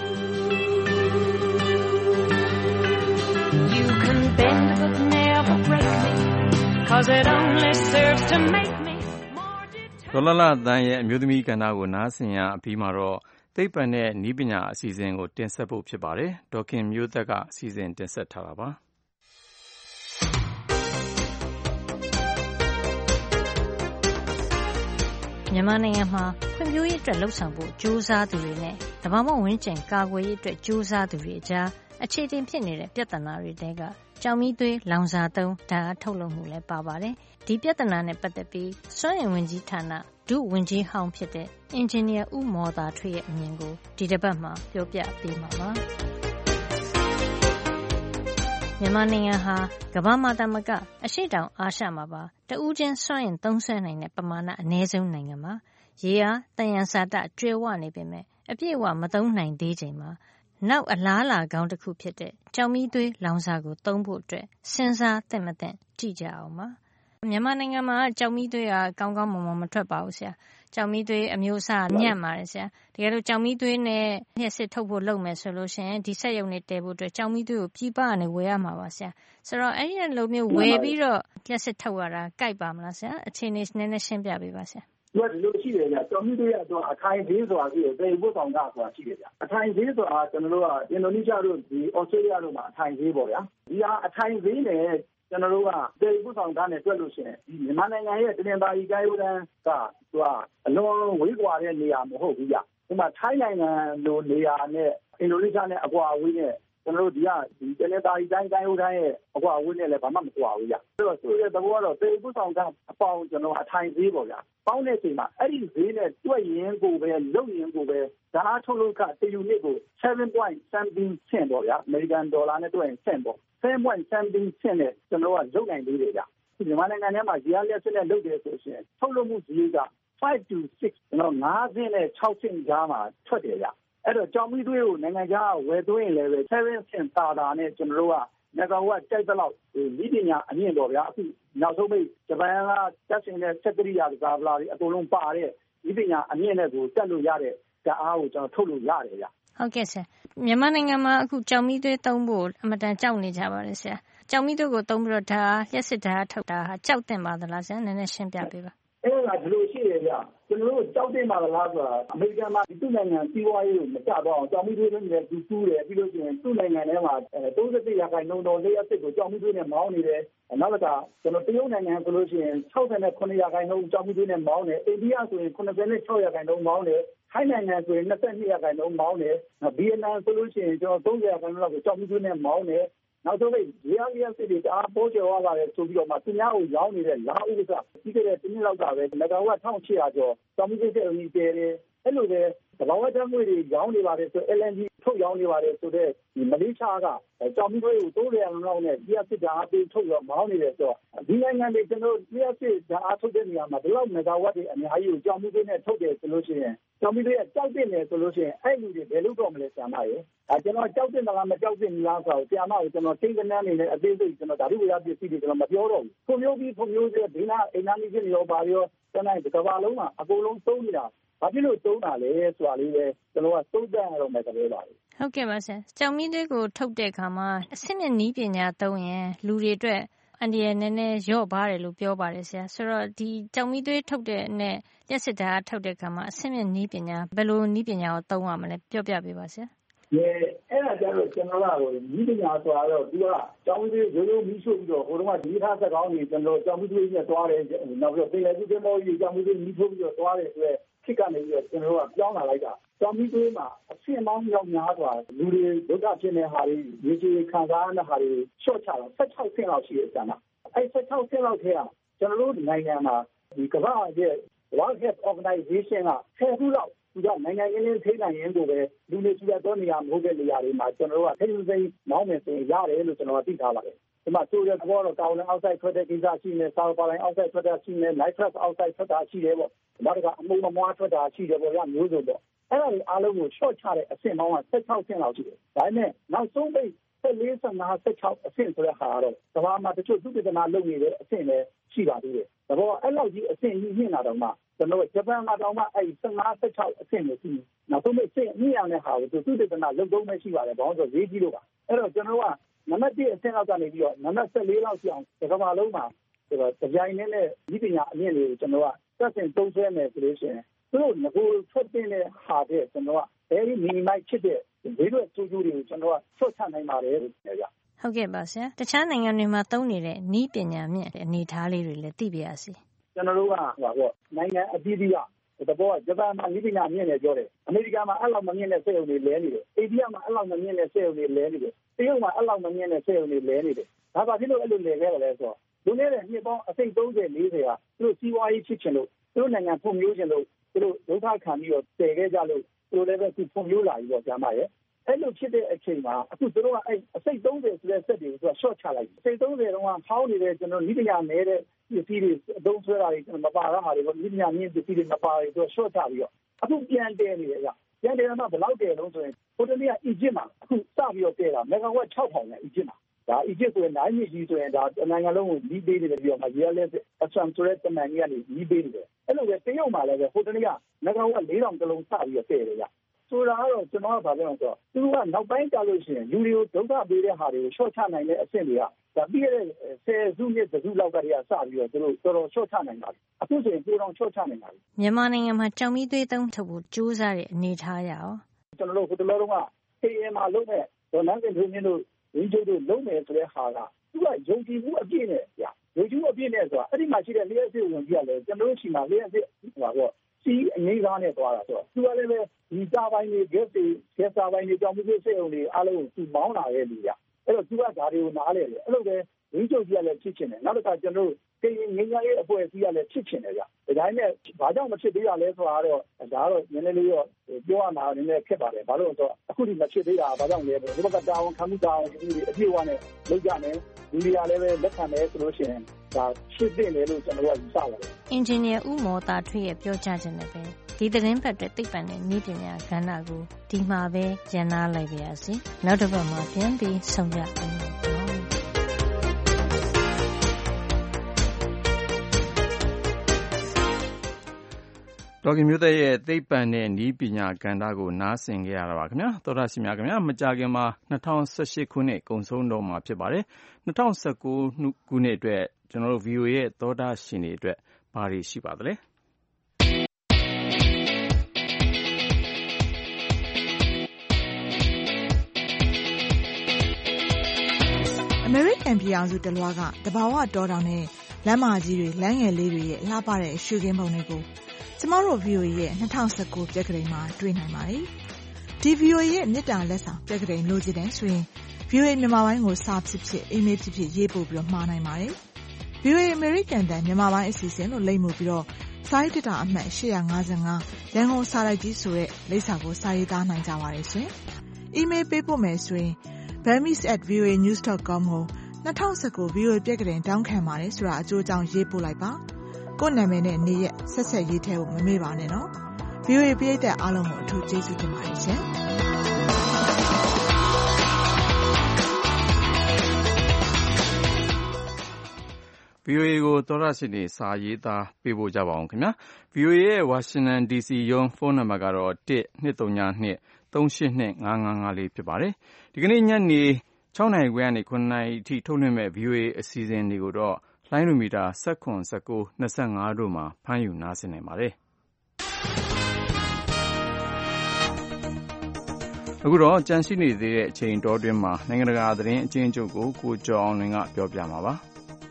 You can bend but never break me cause it only serves to make me ဒေါ်လာလာတန်ရဲ့အမျိုးသမီးကဏ္ဍကိုနားဆင်ရအပြီးမှာတော့သိပ္ပံနဲ့နည်းပညာအစီအစဉ်ကိုတင်ဆက်ဖို့ဖြစ်ပါတယ်ဒေါက်ခင်မျိုးသက်ကအစီအစဉ်တင်ဆက်ထားတာပါမြန်မာနိုင်ငံမှာဖွံ့ဖြိုးရေးအတွက်လှုပ်ဆောင်ဖို့ကြိုးစားသူတွေနဲ့တဘာမှဝန်းကျင်ကာကွယ်ရေးအတွက်ကြိုးစားသူတွေအကြားအခြေတင်ဖြစ်နေတဲ့ပြဿနာတွေတဲကကြောင်မီးသွေးလောင်စာသုံးဓာတ်အားထုတ်လုပ်မှုလည်းပါပါတယ်။ဒီပြဿနာနဲ့ပတ်သက်ပြီးစွမ်းအင်ဝန်ကြီးဌာနဒုဝန်ကြီးဟောင်းဖြစ်တဲ့အင်ဂျင်နီယာဦးမော်သာထွေရဲ့အမြင်ကိုဒီတစ်ပတ်မှာပြောပြပေးမှာပါ။မြန်မာနိုင်ငံဟာကမ္ဘာမှာတမကအရှေ့တောင်အာရှမှာပါတဦးချင်းစွန့်ရင်သုံးဆွဲနိုင်တဲ့ပမာဏအနည်းဆုံးနိုင်ငံမှာရေအားတယံဇာတကျွဲဝနေပေမဲ့အပြည့်အဝမသုံးနိုင်သေးချိန်မှာနောက်အလားလာကောင်းတစ်ခုဖြစ်တဲ့ကြောင်မီးသွေးလောင်စာကိုသုံးဖို့အတွက်စဉ်းစားသင့်မသင့်ကြည့်ကြအောင်ပါမြန်မာနိုင်ငံမှာကြောင်မီးသွေးကကောင်းကောင်းမွန်မွန်မထွက်ပါဘူးဆရာကြောင်မီးသွေးအမျိုးအစားညံ့ပါတယ်ဆရာတကယ်လို့ကြောင်မီးသွေးနဲ့လျှက်စစ်ထုတ်ဖို့လုပ်မယ်ဆိုလို့ရှိရင်ဒီဆက်ရုံနဲ့တည်ဖို့အတွက်ကြောင်မီးသွေးကိုပြည်ပကနေဝယ်ရမှာပါဆရာဆိုတော့အဲ့ဒီလိုမျိုးဝယ်ပြီးတော့လျှက်စစ်ထုတ်ရတာကြိုက်ပါမလားဆရာအခြေအနေနည်းနည်းရှင်းပြပေးပါဆရာသူကဒီလိုရှိတယ်ဗျကြောင်မီးသွေးကတော့အထိုင်ဈေးဆိုတာရှိတယ်သေဖို့ဆောင်တာဆိုတာရှိတယ်ဗျအထိုင်ဈေးဆိုတာကျွန်တော်တို့ကအင်ဒိုနီးရှားတို့ဒီဩစတြေးလျတို့မှာအထိုင်ဈေးပေါ့ဗျာဒီဟာအထိုင်ဈေးနဲ့ကျွန်တော်တို့ကသေဖို့ဆောင်တာနဲ့တွက်လို့ရှိရင်ဒီမြန်မာနိုင်ငံရဲ့တနင်္သာရီတိုင်းဦးတန်းကသူကအလွန်ဝေးကွာတဲ့နေရာမဟုတ်ဘူးဗျဒီမှာထိုင်းနိုင်ငံလိုနေရာနဲ့အင်ဒိုနီးရှားနဲ့အကွာအဝေးနဲ့ကျွန်တော်တို့ဒီကဒီတနေ့သားတိုင်းတိုင်းဟိုတိုင်းရဲ့အကွာအဝန်းနဲ့လည်းဘာမှမကွာဘူးဗျအဲ့တော့ဆိုတဲ့သဘောကတော့သေပုဆောင်ကအပေါင်းကျွန်တော်အထိုင်သေးပေါ့ဗျပေါင်းတဲ့အချိန်မှာအဲ့ဒီဈေးနဲ့တွက်ရင်ကိုပဲလုံရင်ကိုပဲဓာတ်ထုတ်လို့ကတယူနစ်ကို seven point something cent ပေါ့ဗျအမေရိကန်ဒေါ်လာနဲ့တွက်ရင် cent ပေါ့ seven point something cent နဲ့ကျွန်တော်ကလုံနိုင်သေးတယ်ဗျဒီမြန်မာနိုင်ငံထဲမှာဈေးလက်ဆက်နဲ့လုပ်တယ်ဆိုရှင်ထုတ်လို့မှုဈေးကfive to six ကျွန်တော်fiveဆင့်နဲ့sixဆင့်ကြားမှာထွက်တယ်ဗျအဲ့တော့ကြောင်မီးသွေးကိုနိုင်ငံခြားဝယ်သွင်းရင်လည်း seven ဆင့်တာတာနဲ့ကျွန်တော်တို့ကမက်ဂါဝတ်ကြိုက်တဲ့လောက်ဒီပညာအမြင့်ပေါ့ဗျာအခုနောက်ဆုံးပိတ်ဂျပန်ကတက်ရှင်တဲ့စက်ကရိယာကစားပလာတွေအကုန်လုံးပါတဲ့ဒီပညာအမြင့်နဲ့ကိုတက်လို့ရတဲ့ဓာတ်အားကိုကျွန်တော်ထုတ်လို့ရတယ်ဗျဟုတ်ကဲ့ဆရာမြန်မာနိုင်ငံမှာအခုကြောင်မီးသွေးသုံးဖို့အမတန်ကြောက်နေကြပါတယ်ဆရာကြောင်မီးသွေးကိုသုံးပြီးတော့ဒါလျှက်စစ်ဓာတ်ထုတ်တာဟာကြောက်တင်ပါသလားဆရာနည်းနည်းရှင်းပြပေးပါအဲ့ဒါဒီလိုရှိရဗျကျွန်တော်တို့ကြောက်တင်ပါလားဆိုတာအမေရိကန်မှာဒီသူ့နိုင်ငံစီးပွားရေးကိုမကျတော့အောင်ကြောင်မီးသွေးနဲ့သူတူးတယ်ပြီးလို့ရှိရင်သူ့နိုင်ငံထဲမှာthirty-oneရာခိုင်နှုန်းတော့လျှက်စစ်ကိုကြောင်မီးသွေးနဲ့မောင်းနေတယ်နောက်ကကျွန်တော်တရုတ်နိုင်ငံဆိုလို့ရှိရင်sixty-nineရာခိုင်နှုန်းကြောင်မီးသွေးနဲ့မောင်းတယ်အိန္ဒိယဆိုရင်seventy-sixရာခိုင်နှုန်းမောင်းတယ်ထိုင်းနိုင်ငံဆိုရင်twenty-twoရာခိုင်နှုန်းမောင်းတယ်ဗီယက်နမ်ဆိုလို့ရှိရင်ကျွန်တော်thirtyရာခိုင်နှုန်းလောက်ကိုကြောင်မီးသွေးနဲ့မောင်းတယ်နောက်ဆုံးပိတ်ရေအားလျှက်စစ်တွေတအားပိုးကျော်သွားပါတယ်ဆိုပြီးတော့မှသူများကိုရောင်းနေတဲ့လာဥစ္စာပြီးခဲ့တဲ့တစ်နှစ်လောက်ကပဲမက်ဂါဝတ်one thousand eight hundredကျော်ကြောင်မီးသွေးတဲ့ဦးကျဲတယ်အဲ့လိုပဲသဘာဝဓာတ်ငွေတွေရောင်းနေပါတယ်ဆို L N G ထုတ်ရောင်းနေပါတယ်ဆိုတော့ဒီမလေးရှားကကြောင်မီးသွေးကိုthirtyရာခိုင်နှုန်းလောက်နဲ့လျှက်စစ်ဓာတ်အားပေးထုတ်ရောမောင်းနေတယ်ဆိုတော့ဒီနိုင်ငံတွေကျွန်တော်လျှက်စစ်ဓာတ်အားထုတ်တဲ့နေရာမှာဒီလောက်မက်ဂါဝတ်တွေအများကြီးကိုကြောင်မီးသွေးနဲ့ထုတ်တယ်ဆိုလို့ရှိရင်ကြောင်မီးသွေးကကြောက်တင်တယ်ဆိုလို့ရှိရင်အဲ့လူတွေဘယ်လိုတော့မလဲဆရာမရေအဲကျွန်တော်ကြောက်တင်တာလားမကြောက်တင်ဘူးလားဆိုတော့ဆရာမကိုကျွန်တော်စိတ်ကနန်းနေနဲ့အသေးစိတ်ကျွန်တော်ဓာတုဝေယပစ္စည်းတွေကျွန်တော်မပြောတော့ဘူးဖွံ့ဖြိုးပြီးဖွံ့ဖြိုးတဲ့ဒီနာအိမ်နာမီချင်းရောပါရောတနိုင်ဒီကဘာလုံးမှာအကုန်လုံးသုံးနေတာဘာဖြစ်လို့သုံးတာလဲဆိုတာလေးပဲကျွန်တော်ကသုံးသပ်ရတော့မယ်တကယ်ပါဟုတ်ကဲ့ပါဆရာကြောင်မီးသွေးကိုထုတ်တဲ့အခါမှာအဆင့်နဲ့နီးပညာသုံးရင်လူတွေအတွက်အန်ဒီရယ်နည်းနည်းရော့ပါတယ်လို့ပြောပါတယ်ဆရာဆိုတော့ဒီကြောင်မီးသွေးထုတ်တဲ့နဲ့လျှက်စစ်ဓာတ်ထုတ်တဲ့အခါမှာအဆင့်နဲ့နီးပညာဘယ်လိုနီးပညာကိုသုံးရမလဲပြောပြပေးပါဆရာအဲအဲ့ဒါကြတော့ကျွန်တော်ကနီးပညာဆိုတော့သူကကြောင်မီးသွေးရိုးရိုးမီးရှို့ပြီးတော့ဟိုတုန်းကဒီထားဆက်ကောင်းနေကျွန်တော်ကြောင်မီးသွေးနဲ့တွားတယ်နောက်ပြီးတော့ပင်လယ်ကူးကမောကြီးကြောင်မီးသွေးမီးထိုးပြီးတော့တွားတယ်ဆိုတော့ခစ်ကနေပြီးတော့ကျွန်တော်ကပြောင်းလာလိုက်တာကြောင်မီးသွေးမှာအဆင့်ပေါင်းရောက်များစွာလူတွေဒုက္ခဖြစ်နေဟာတွေရေကြီးခံစားရတဲ့ဟာတွေရှော့ချတော့sixteenဆင့်လောက်ရှိတယ်ဆရာအဲsixteenဆင့်လောက်ထဲကကျွန်တော်တို့နိုင်ငံမှာဒီကမ္ဘာ့ရဲ့ World Health Organization ကtenခုလောက်သူကနိုင်ငံရင်းနှီးထိန်းနိုင်ရင်းကိုပဲလူတွေကြည့်ရတော့နေရာမဟုတ်တဲ့နေရာတွေမှာကျွန်တော်တို့ကထိန်းသိမ်းမောင်းမယ်ဆိုရင်ရတယ်လို့ကျွန်တော်သိထားပါတယ်ဒီမှာဆိုရတဲ့ဘောတော့ကောင်းတဲ့ outside ထွက်တဲ့ကိစ္စရှိနေဆောက်ပါလိုင်း outside ထွက်တာရှိနေ nitrous outside ထွက်တာရှိတယ်ပေါ့နောက်တစ်ခါအမှုမမွားထွက်တာရှိတယ်ပေါ့ရမျိုးစုံပေါ့အဲ့ဒါတွေအားလုံးကို short ချတဲ့အဆင့်ပေါင်းကsixteenဆင့်လောက်ရှိတယ်ဒါပေမဲ့နောက်ဆုံးပိတ်fourteen fifteen sixteenအဆင့်ဆိုတဲ့ဟာတော့ကမ္ဘာမှာတချို့သုတေသနလုပ်နေတဲ့အဆင့်လည်းရှိပါသေးတယ်ဒါပေါ့အဲ့လောက်ကြီးအဆင့်ကြီးမြင့်လာတော့မှကျွန်တော်ဂျပန်မှာတော့မှအဲ့fifteen sixteenအဆင့်ကိုရှိနောက်ဆုံးပိတ်အဆင့်မြင့်ရတဲ့ဟာကိုသူသုတေသနလုပ်တော့မှရှိပါတယ်ဘာလို့ဆိုဈေးကြီးလို့ပါအဲ့တော့ကျွန်တော်ကနံပါတ်oneအဆင့်လောက်ကနေပြီးတော့နံပါတ်fourteenလောက်ရှိအောင်ဒီကမ္ဘာလုံးမှာဆိုတော့ကြိုင်နေတဲ့ဤပညာအမြင့်တွေကိုကျွန်တော်ကသက်ဆိုင်သုံးဆွဲမယ်ဆိုလို့ရှိရင်သူတို့ငကိုထွက်တဲ့ဟာတဲ့ကျွန်တော်က very minimize ဖြစ်တဲ့ဒီလိုအကျိုးကျိုးတွေကိုကျွန်တော်ကဆွတ်ချနိုင်ပါတယ်လို့ပြောကြဟုတ်ကဲ့ပါဆရာတခြားနိုင်ငံတွေမှာသုံးနေတဲ့ဤပညာမြင့်အနေထားလေးတွေလည်းသိပြရစီကျွန်တော်တို့ကဟိုပေါ့နိုင်ငံအသီးသီးကတဘောဂျပန်မှာဤပညာမြင့်တယ်ပြောတယ်အမေရိကန်မှာအဲ့လောက်မမြင့်တဲ့စက်ရုံတွေလဲနေတယ်အိန္ဒိယမှာအဲ့လောက်မမြင့်တဲ့စက်ရုံတွေလဲနေတယ်တရုတ်မှာအဲ့လောက်မမြင့်တဲ့စက်ရုံတွေလဲနေတယ်ဒါပါဖြစ်လို့အဲ့လိုလဲခဲ့တယ်လဲဆိုတော့လူနေတဲ့နှစ်ပေါင်းအစိတ်thirty fortyကသူတို့စီးပွားရေးဖြစ်ချင်လို့သူတို့နိုင်ငံဖွံ့ဖြိုးချင်လို့သူတို့ဒုက္ခခံပြီးတော့တည်ခဲ့ကြလို့သူတို့လည်းပဲသူဖွံ့ဖြိုးလာပြီးတော့ကျမရဲ့အဲ့လိုဖြစ်တဲ့အချိန်မှာအခုသူတို့ကအဲ့အစိတ်thirtyဆိုတဲ့စက်တွေကိုသူက short ချလိုက်အစိတ်thirtyတုန်းကဖောင်းနေတဲ့ကျွန်တော်ဤပညာနေတဲ့ပစ္စည်းတွေအသုံးဆွဲတာတွေမပါတာဟာတွေပေါ့ဤပညာမြင့်ပစ္စည်းတွေမပါတွေသူက short ချပြီးတော့အခုပြန်တည်နေတယ်ကပြန်တည်တော့ဘယ်လောက်တည်လုံးဆိုရင်ဟိုတနေ့ကအီဂျစ်မှာအခုစပြီးတော့တည်တာမက်ဂါဝတ်six thousandနဲ့အီဂျစ်မှာဒါအီဂျစ်ဆိုရင်နိုင်မြကြီးဆိုရင်ဒါနိုင်ငံလုံးကိုကြီးပေးနေတယ်ပြီးတော့မှရေလက်အဆမ်ဆိုတဲ့တမန်ကြီးကနေကြီးပေးနေတယ်အဲ့လိုပဲတရုတ်မှာလည်းပဲဟိုတနေ့ကမက်ဂါဝတ်four thousandတလုံးစပြီးတော့တည်တယ်ကြဆိုတာကတော့ကျွန်တော်ကဗာပြောလို့ဆိုတော့သူကနောက်ပိုင်းကြလို့ရှိရင်လူတွေကိုဒုက္ခပေးတဲ့ဟာတွေကို short ချနိုင်တဲ့အဆင့်တွေကဒါပြီးတဲ့tenစုနှစ်တစ်စုလောက်ကတည်းကစပြီးတော့သူတို့တော်တော် short ချနိုင်ပါပြီအခုဆိုရင်ပိုတော့ short ချနိုင်ပါပြီမြန်မာနိုင်ငံမှာကြောင်မီးသွေးသုံးထုတ်ဖို့ကြိုးစားတဲ့အနေထားရအောင်ကျွန်တော်တို့ဟိုတလောတုန်းက A M မှာလုပ်တဲ့ဒေါ်နန်းစင်ထွေးမြင့်တို့ဝင်းကျိုးတို့လုပ်မယ်ဆိုတဲ့ဟာကသူကယုံကြည်မှုအပြည့်နဲ့ဗျာယုံကြည်မှုအပြည့်နဲ့ဆိုတာအဲ့ဒီမှာရှိတဲ့လျှက်စစ်ဝင်ကြီးကလည်းကျွန်တော်တို့ရှိမှလျှက်စစ်ဟိုပါပေါ့စီးအနေသားနဲ့သွားတာဆိုတော့သူကလည်းပဲဒီတာပိုင်းတွေ gas တွေ gas တာပိုင်းတွေကြောင့်မျိုးစေုံတွေအားလုံးသူမောင်းလာတဲ့လူရအဲ့တော့သူကဒါတွေကိုနားလဲတယ်အဲ့လိုပဲဝင်းချုပ်ကြီးကလည်းဖြစ်ချင်တယ်နောက်တစ်ခါကျွန်တော်တို့ကရင်ငင်းရရဲ့အဖွဲ့အစည်းကလည်းဖြစ်ချင်တယ်ဗျဒါတိုင်းနဲ့ဘာကြောင့်မဖြစ်သေးတာလဲဆိုတာတော့ဒါတော့နည်းနည်းလေးတော့ပြောရမှာနည်းနည်းခက်ပါတယ်ဘာလို့လဲဆိုတော့အခုဒီမဖြစ်သေးတာဘာကြောင့်လဲဒီဘက်ကတာဝန်ခံမှုတာဝန်ယူပြီးအပြည့်အဝနဲ့လုပ်ကြမယ်လူတွေကလည်းပဲလက်ခံတယ်ဆိုလို့ရှိရင်ဒါဖြစ်တဲ့လေလို့ကျွန်တော်ကယူဆပါတယ်အင်ဂျင်နီယာဦးမော်တာထွေးရဲ့ပြောကြားချက်နဲ့ပဲဒီသတင်းပတ်တဲ့သိပ္ပံနဲ့နည်းပညာကဏ္ဍကိုဒီမှာပဲကျန်နာလိုက်ပါရစေနောက်တစ်ပတ်မှာပြန်ပြီးဆုံကြပါမယ်ဒေါက်တာမျိုးသက်ရဲ့သိပ္ပံနဲ့နည်းပညာကဏ္ဍကိုနားဆင်ကြရတာပါခင်ဗျာသောတာရှင်များခင်ဗျာမကြာခင်မှာ၂၀၁၈ခုနှစ်ကုန်ဆုံးတော့မှာဖြစ်ပါတယ်၂၀၁၉ခုနှစ်အတွက်ကျွန်တော်တို့ ဗီအိုအေ ရဲ့သောတာရှင်တွေအတွက်ဘာတွေရှိပါသလဲအမေရိကန်ပြည်အောင်စုတလွှားကတဘာဝတောတောင်နဲ့လမ်းမကြီးတွေလမ်းငယ်လေးတွေရဲ့လှပတဲ့ရှုခင်းပုံတွေကိုကျမတို့ ဗီအိုအေ ရဲ့၂၀၁၉ပြက်ကလေးမှာတွေ့နိုင်ပါတယ်။ဒီ ဗီအိုအေ ရဲ့မြစ်တာလက်ဆောင်ပြက်ကလေးလိုချင်တယ်ဆိုရင် ဗီအိုအေ မြန်မာပိုင်းကိုစာဖြစ်ဖြစ်အီးမေးလ်ဖြစ်ဖြစ်ရေးပို့ပြီးတော့မှာနိုင်ပါတယ်။ ဗီအိုအေ American တန်မြန်မာပိုင်းအစီအစဉ်လို့လိပ်မှုပြီးတော့စာရေးတက်တာအမှတ်၈၅၅ရန်ကုန်စာလိုက်ကြီးဆိုတဲ့လိပ်စာကိုစာရေးသားနိုင်ကြပါတယ်ရှင်။အီးမေးလ်ပေးပို့မယ်ဆိုရင် burmese at v o a news dot com ကို၂၀၁၉ ဗီအိုအေပြက်ကလေးတောင်းခံပါတယ်ဆိုတာအကျိုးအကြောင်းရေးပို့လိုက်ပါကိုယ့်နာမည်နဲ့နေရက်ဆက်ဆက်ရေးထဲဖို့မမေ့ပါနဲ့နော် ဗီအိုအေ ပရိသတ်အားလုံးကိုအထူးကျေးဇူးတင်ပါတယ်ရှင်ဗီအိုအေကိုသောတာရှင်တွေစာရေးသားပေးပို့ကြပါအောင်ခင်ဗျာ ဗီအိုအေ ရဲ့ဝါရှင်တန် ဒီစီရုံးဖုန်းနံပါတ်ကတော့၁ ၂၃၂ ၃၈၂ ၅၅၅လေးဖြစ်ပါတယ်ဒီကနေ့ညနေ၆နာရီခွဲကနေ၇နာရီအထိထုတ်လွှင့်မဲ့ ဗီအိုအေ အစီအစဉ်တွေကိုတော့လိုင်းဒိုမီတာ၁၇ ၁၉ ၂၅တို့မှာဖမ်းယူနားဆင်နိုင်ပါတယ်အခုတော့ကြန့်ရှိနေသေးတဲ့အချိန်တောတွင်းမှာနိုင်ငံတကာသတင်းအကျဉ်းချုပ်ကိုကိုကျော်အောင်လွင်ကပြောပြမှာပါ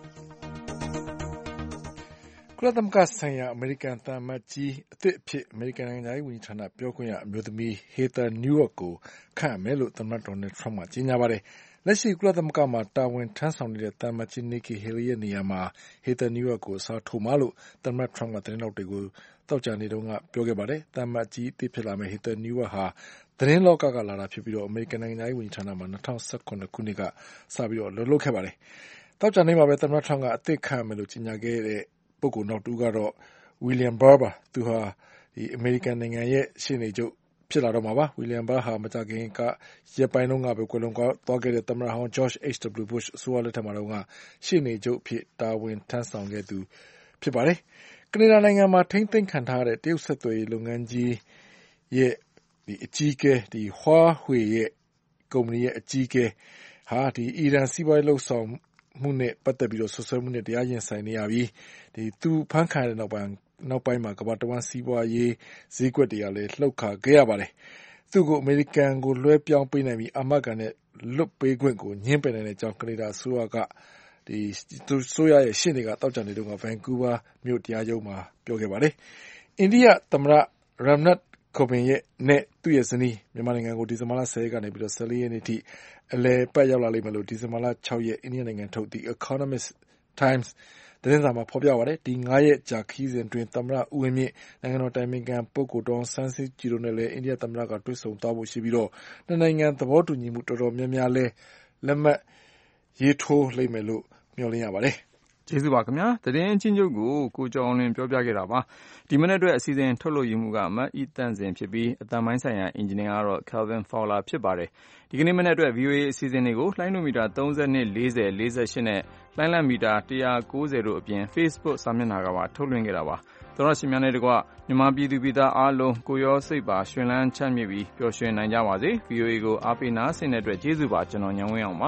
ကုလသမဂ္ဂဆိုင်ရာအမေရိကန်သံအမတ်ကြီးအသစ်အဖြစ်အမေရိကန်နိုင်ငံသားရေးဝန်ကြီးဌာနပြောခွင့်ရအမျိုးသမီး Heather Nauert ကိုခန့်အပ်မယ်လို့သမ္မတ Donald Trump ကကြေညာပါတယ်လက်ရှိကုလသမဂ္ဂမှာတာဝန်ထမ်းဆောင်နေတဲ့သံအမတ်ကြီး Nikki Haley ရဲ့နေရာမှာ Heather Nauert ကိုအစားထိုးမှာလို့သမ္မတ Trump ကသတင်းထောက်တွေကိုသောကြာနေ့တုန်းကပြောခဲ့ပါတယ်သံအမတ်ကြီးအသစ်ဖြစ်လာမယ့် Heather Nauert ဟာသတင်းလောကကလာတာဖြစ်ပြီးတော့အမေရိကန်နိုင်ငံသားရေးဝန်ကြီးဌာနမှာ၂၀၁၇ခုနှစ်ကစပြီးတော့လှုပ်လှုပ်ခဲ့ပါတယ်သောကြာနေ့မှာပဲသမ္မတ Trump ကအသစ်ခန့်မယ်လို့ကြေညာခဲ့တဲ့ပုဂ္ဂိုလ်နောက်တူကတော့ William Barr ပါသူဟာဒီအမေရိကန်နိုင်ငံရဲ့ရှေ့နေချုပ်ဖြစ်လာတော့မှာပါ William Barr ဟာမကြခင်ကရက်ပိုင်းလုံးကပဲကွယ်လွန်သွားခဲ့တဲ့သမ္မတဟောင်း George H W Bush အစိုးရလက်ထက်မှာတော့ကရှေ့နေချုပ်ဖြစ်တာဝန်ထမ်းဆောင်ခဲ့သူဖြစ်ပါတယ်ကနေဒါနိုင်ငံမှာထိမ့်သိမ်းခံထားရတဲ့တရုတ်ဆက်သွယ်ရေးလုပ်ငန်းကြီးရဲ့ဒီအကြီးကဲဒီ Huawei ရဲ့ကုမ္ပဏီရဲ့အကြီးကဲဟာဒီအီရန်စီးပွားရေးလှုပ်ဆောင်မှုနဲ့ပတ်သက်ပြီးတော့ဆွဆွဲမှုနဲ့တရားရင်ဆိုင်နေရပြီးဒီသူဖမ်းခံရတဲ့နောက်ပိုင်းနောက်ပိုင်းမှာကမ္ဘာတဝန်းစီးပွားရေးဈေးကွက်တွေကလည်းလှုပ်ခါခဲ့ရပါတယ်သူ့ကိုအမေရိကန်ကိုလွှဲပြောင်းပေးနိုင်ပြီးအာမခံနဲ့လွတ်ပေးခွင့်ကိုညှင်းပယ်နိုင်တဲ့အကြောင်းကနေဒါအစိုးရကဒီသူဆိုရရဲ့ရှင်းတွေကတောက်ကြနေတော့ကဗန်ကူးဗားမြို့တရားရုံးမှာပြောခဲ့ပါတယ်အိန္ဒိယသမ္မတ Ramnath Kovind ရဲ့နဲ့သူ့ရဲ့ဇနီးမြန်မာနိုင်ငံကိုဒီဇင်ဘာလ၁၀ရက်ကနေပြီးတော့၁၄ရက်နေ့ထိအလည်ပတ်ရောက်လာလိမ့်မယ်လို့ဒီဇင်ဘာလ၆ရက်အိန္ဒိယနိုင်ငံထုတ် The Economist Times သတင်းစာမှာဖော်ပြပါတယ်ဒီ၅ရက်ကြာခီးစဉ်တွင်သမ္မတဦးဝင်းမြင့်နိုင်ငံတော်တိုင်ပင်ခံပုဂ္ဂိုလ်တော်ဆန်းစစ်ကြည်တို့နဲ့လည်းအိန္ဒိယသမ္မတကတွေ့ဆုံသွားဖို့ရှိပြီးတော့နှစ်နိုင်ငံသဘောတူညီမှုတော်တော်များများလဲလက်မှတ်ရေးထိုးလိမ့်မယ်လို့မျှော်လင့်ရပါတယ်ကျေးဇူးပါခင်ဗျာသတင်းအချင်းချုပ်ကိုကိုကျော်အောင်လွင်ပြောပြခဲ့တာပါဒီမနေ့အတွက်အစီအစဉ်ထုတ်လို့ရမှုကမတ်ဤတန့်စင်ဖြစ်ပြီးအတန်ပိုင်းဆိုင်ရာအင်ဂျင်နီယာကတော့ Calvin Fowler ဖြစ်ပါတယ်ဒီကနေ့မနေ့အတွက် ဗီအိုအေ အစီအစဉ်တွေကိုလိုင်းနိုမီတာ၃၂ ၄၀ ၄၈နဲ့လိုင်းလံမီတာ၁၉၀တို့အပြင် Facebook စာမျက်နှာကပါထုတ်လွှင့်ခဲ့တာပါသောရရှိများနဲ့တကွမြန်မာပြည်သူပြည်သားအားလုံးကိုရောစိတ်ပါရှင်လန်းချမ်းမြေ့ပြီးပျော်ရွှင်နိုင်ကြပါစေ ဗီအိုအေ ကိုအားပေးနာဆင်တဲ့အတွက်ကျေးဇူးပါကျွန်တော်ညံဝင်းအောင်ပါ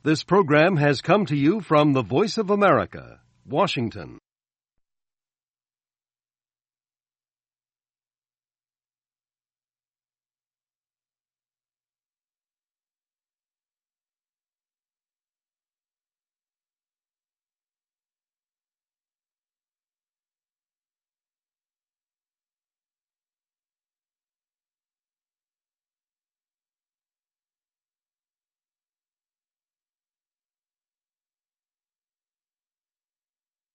This program has come to you from the Voice of America, Washington.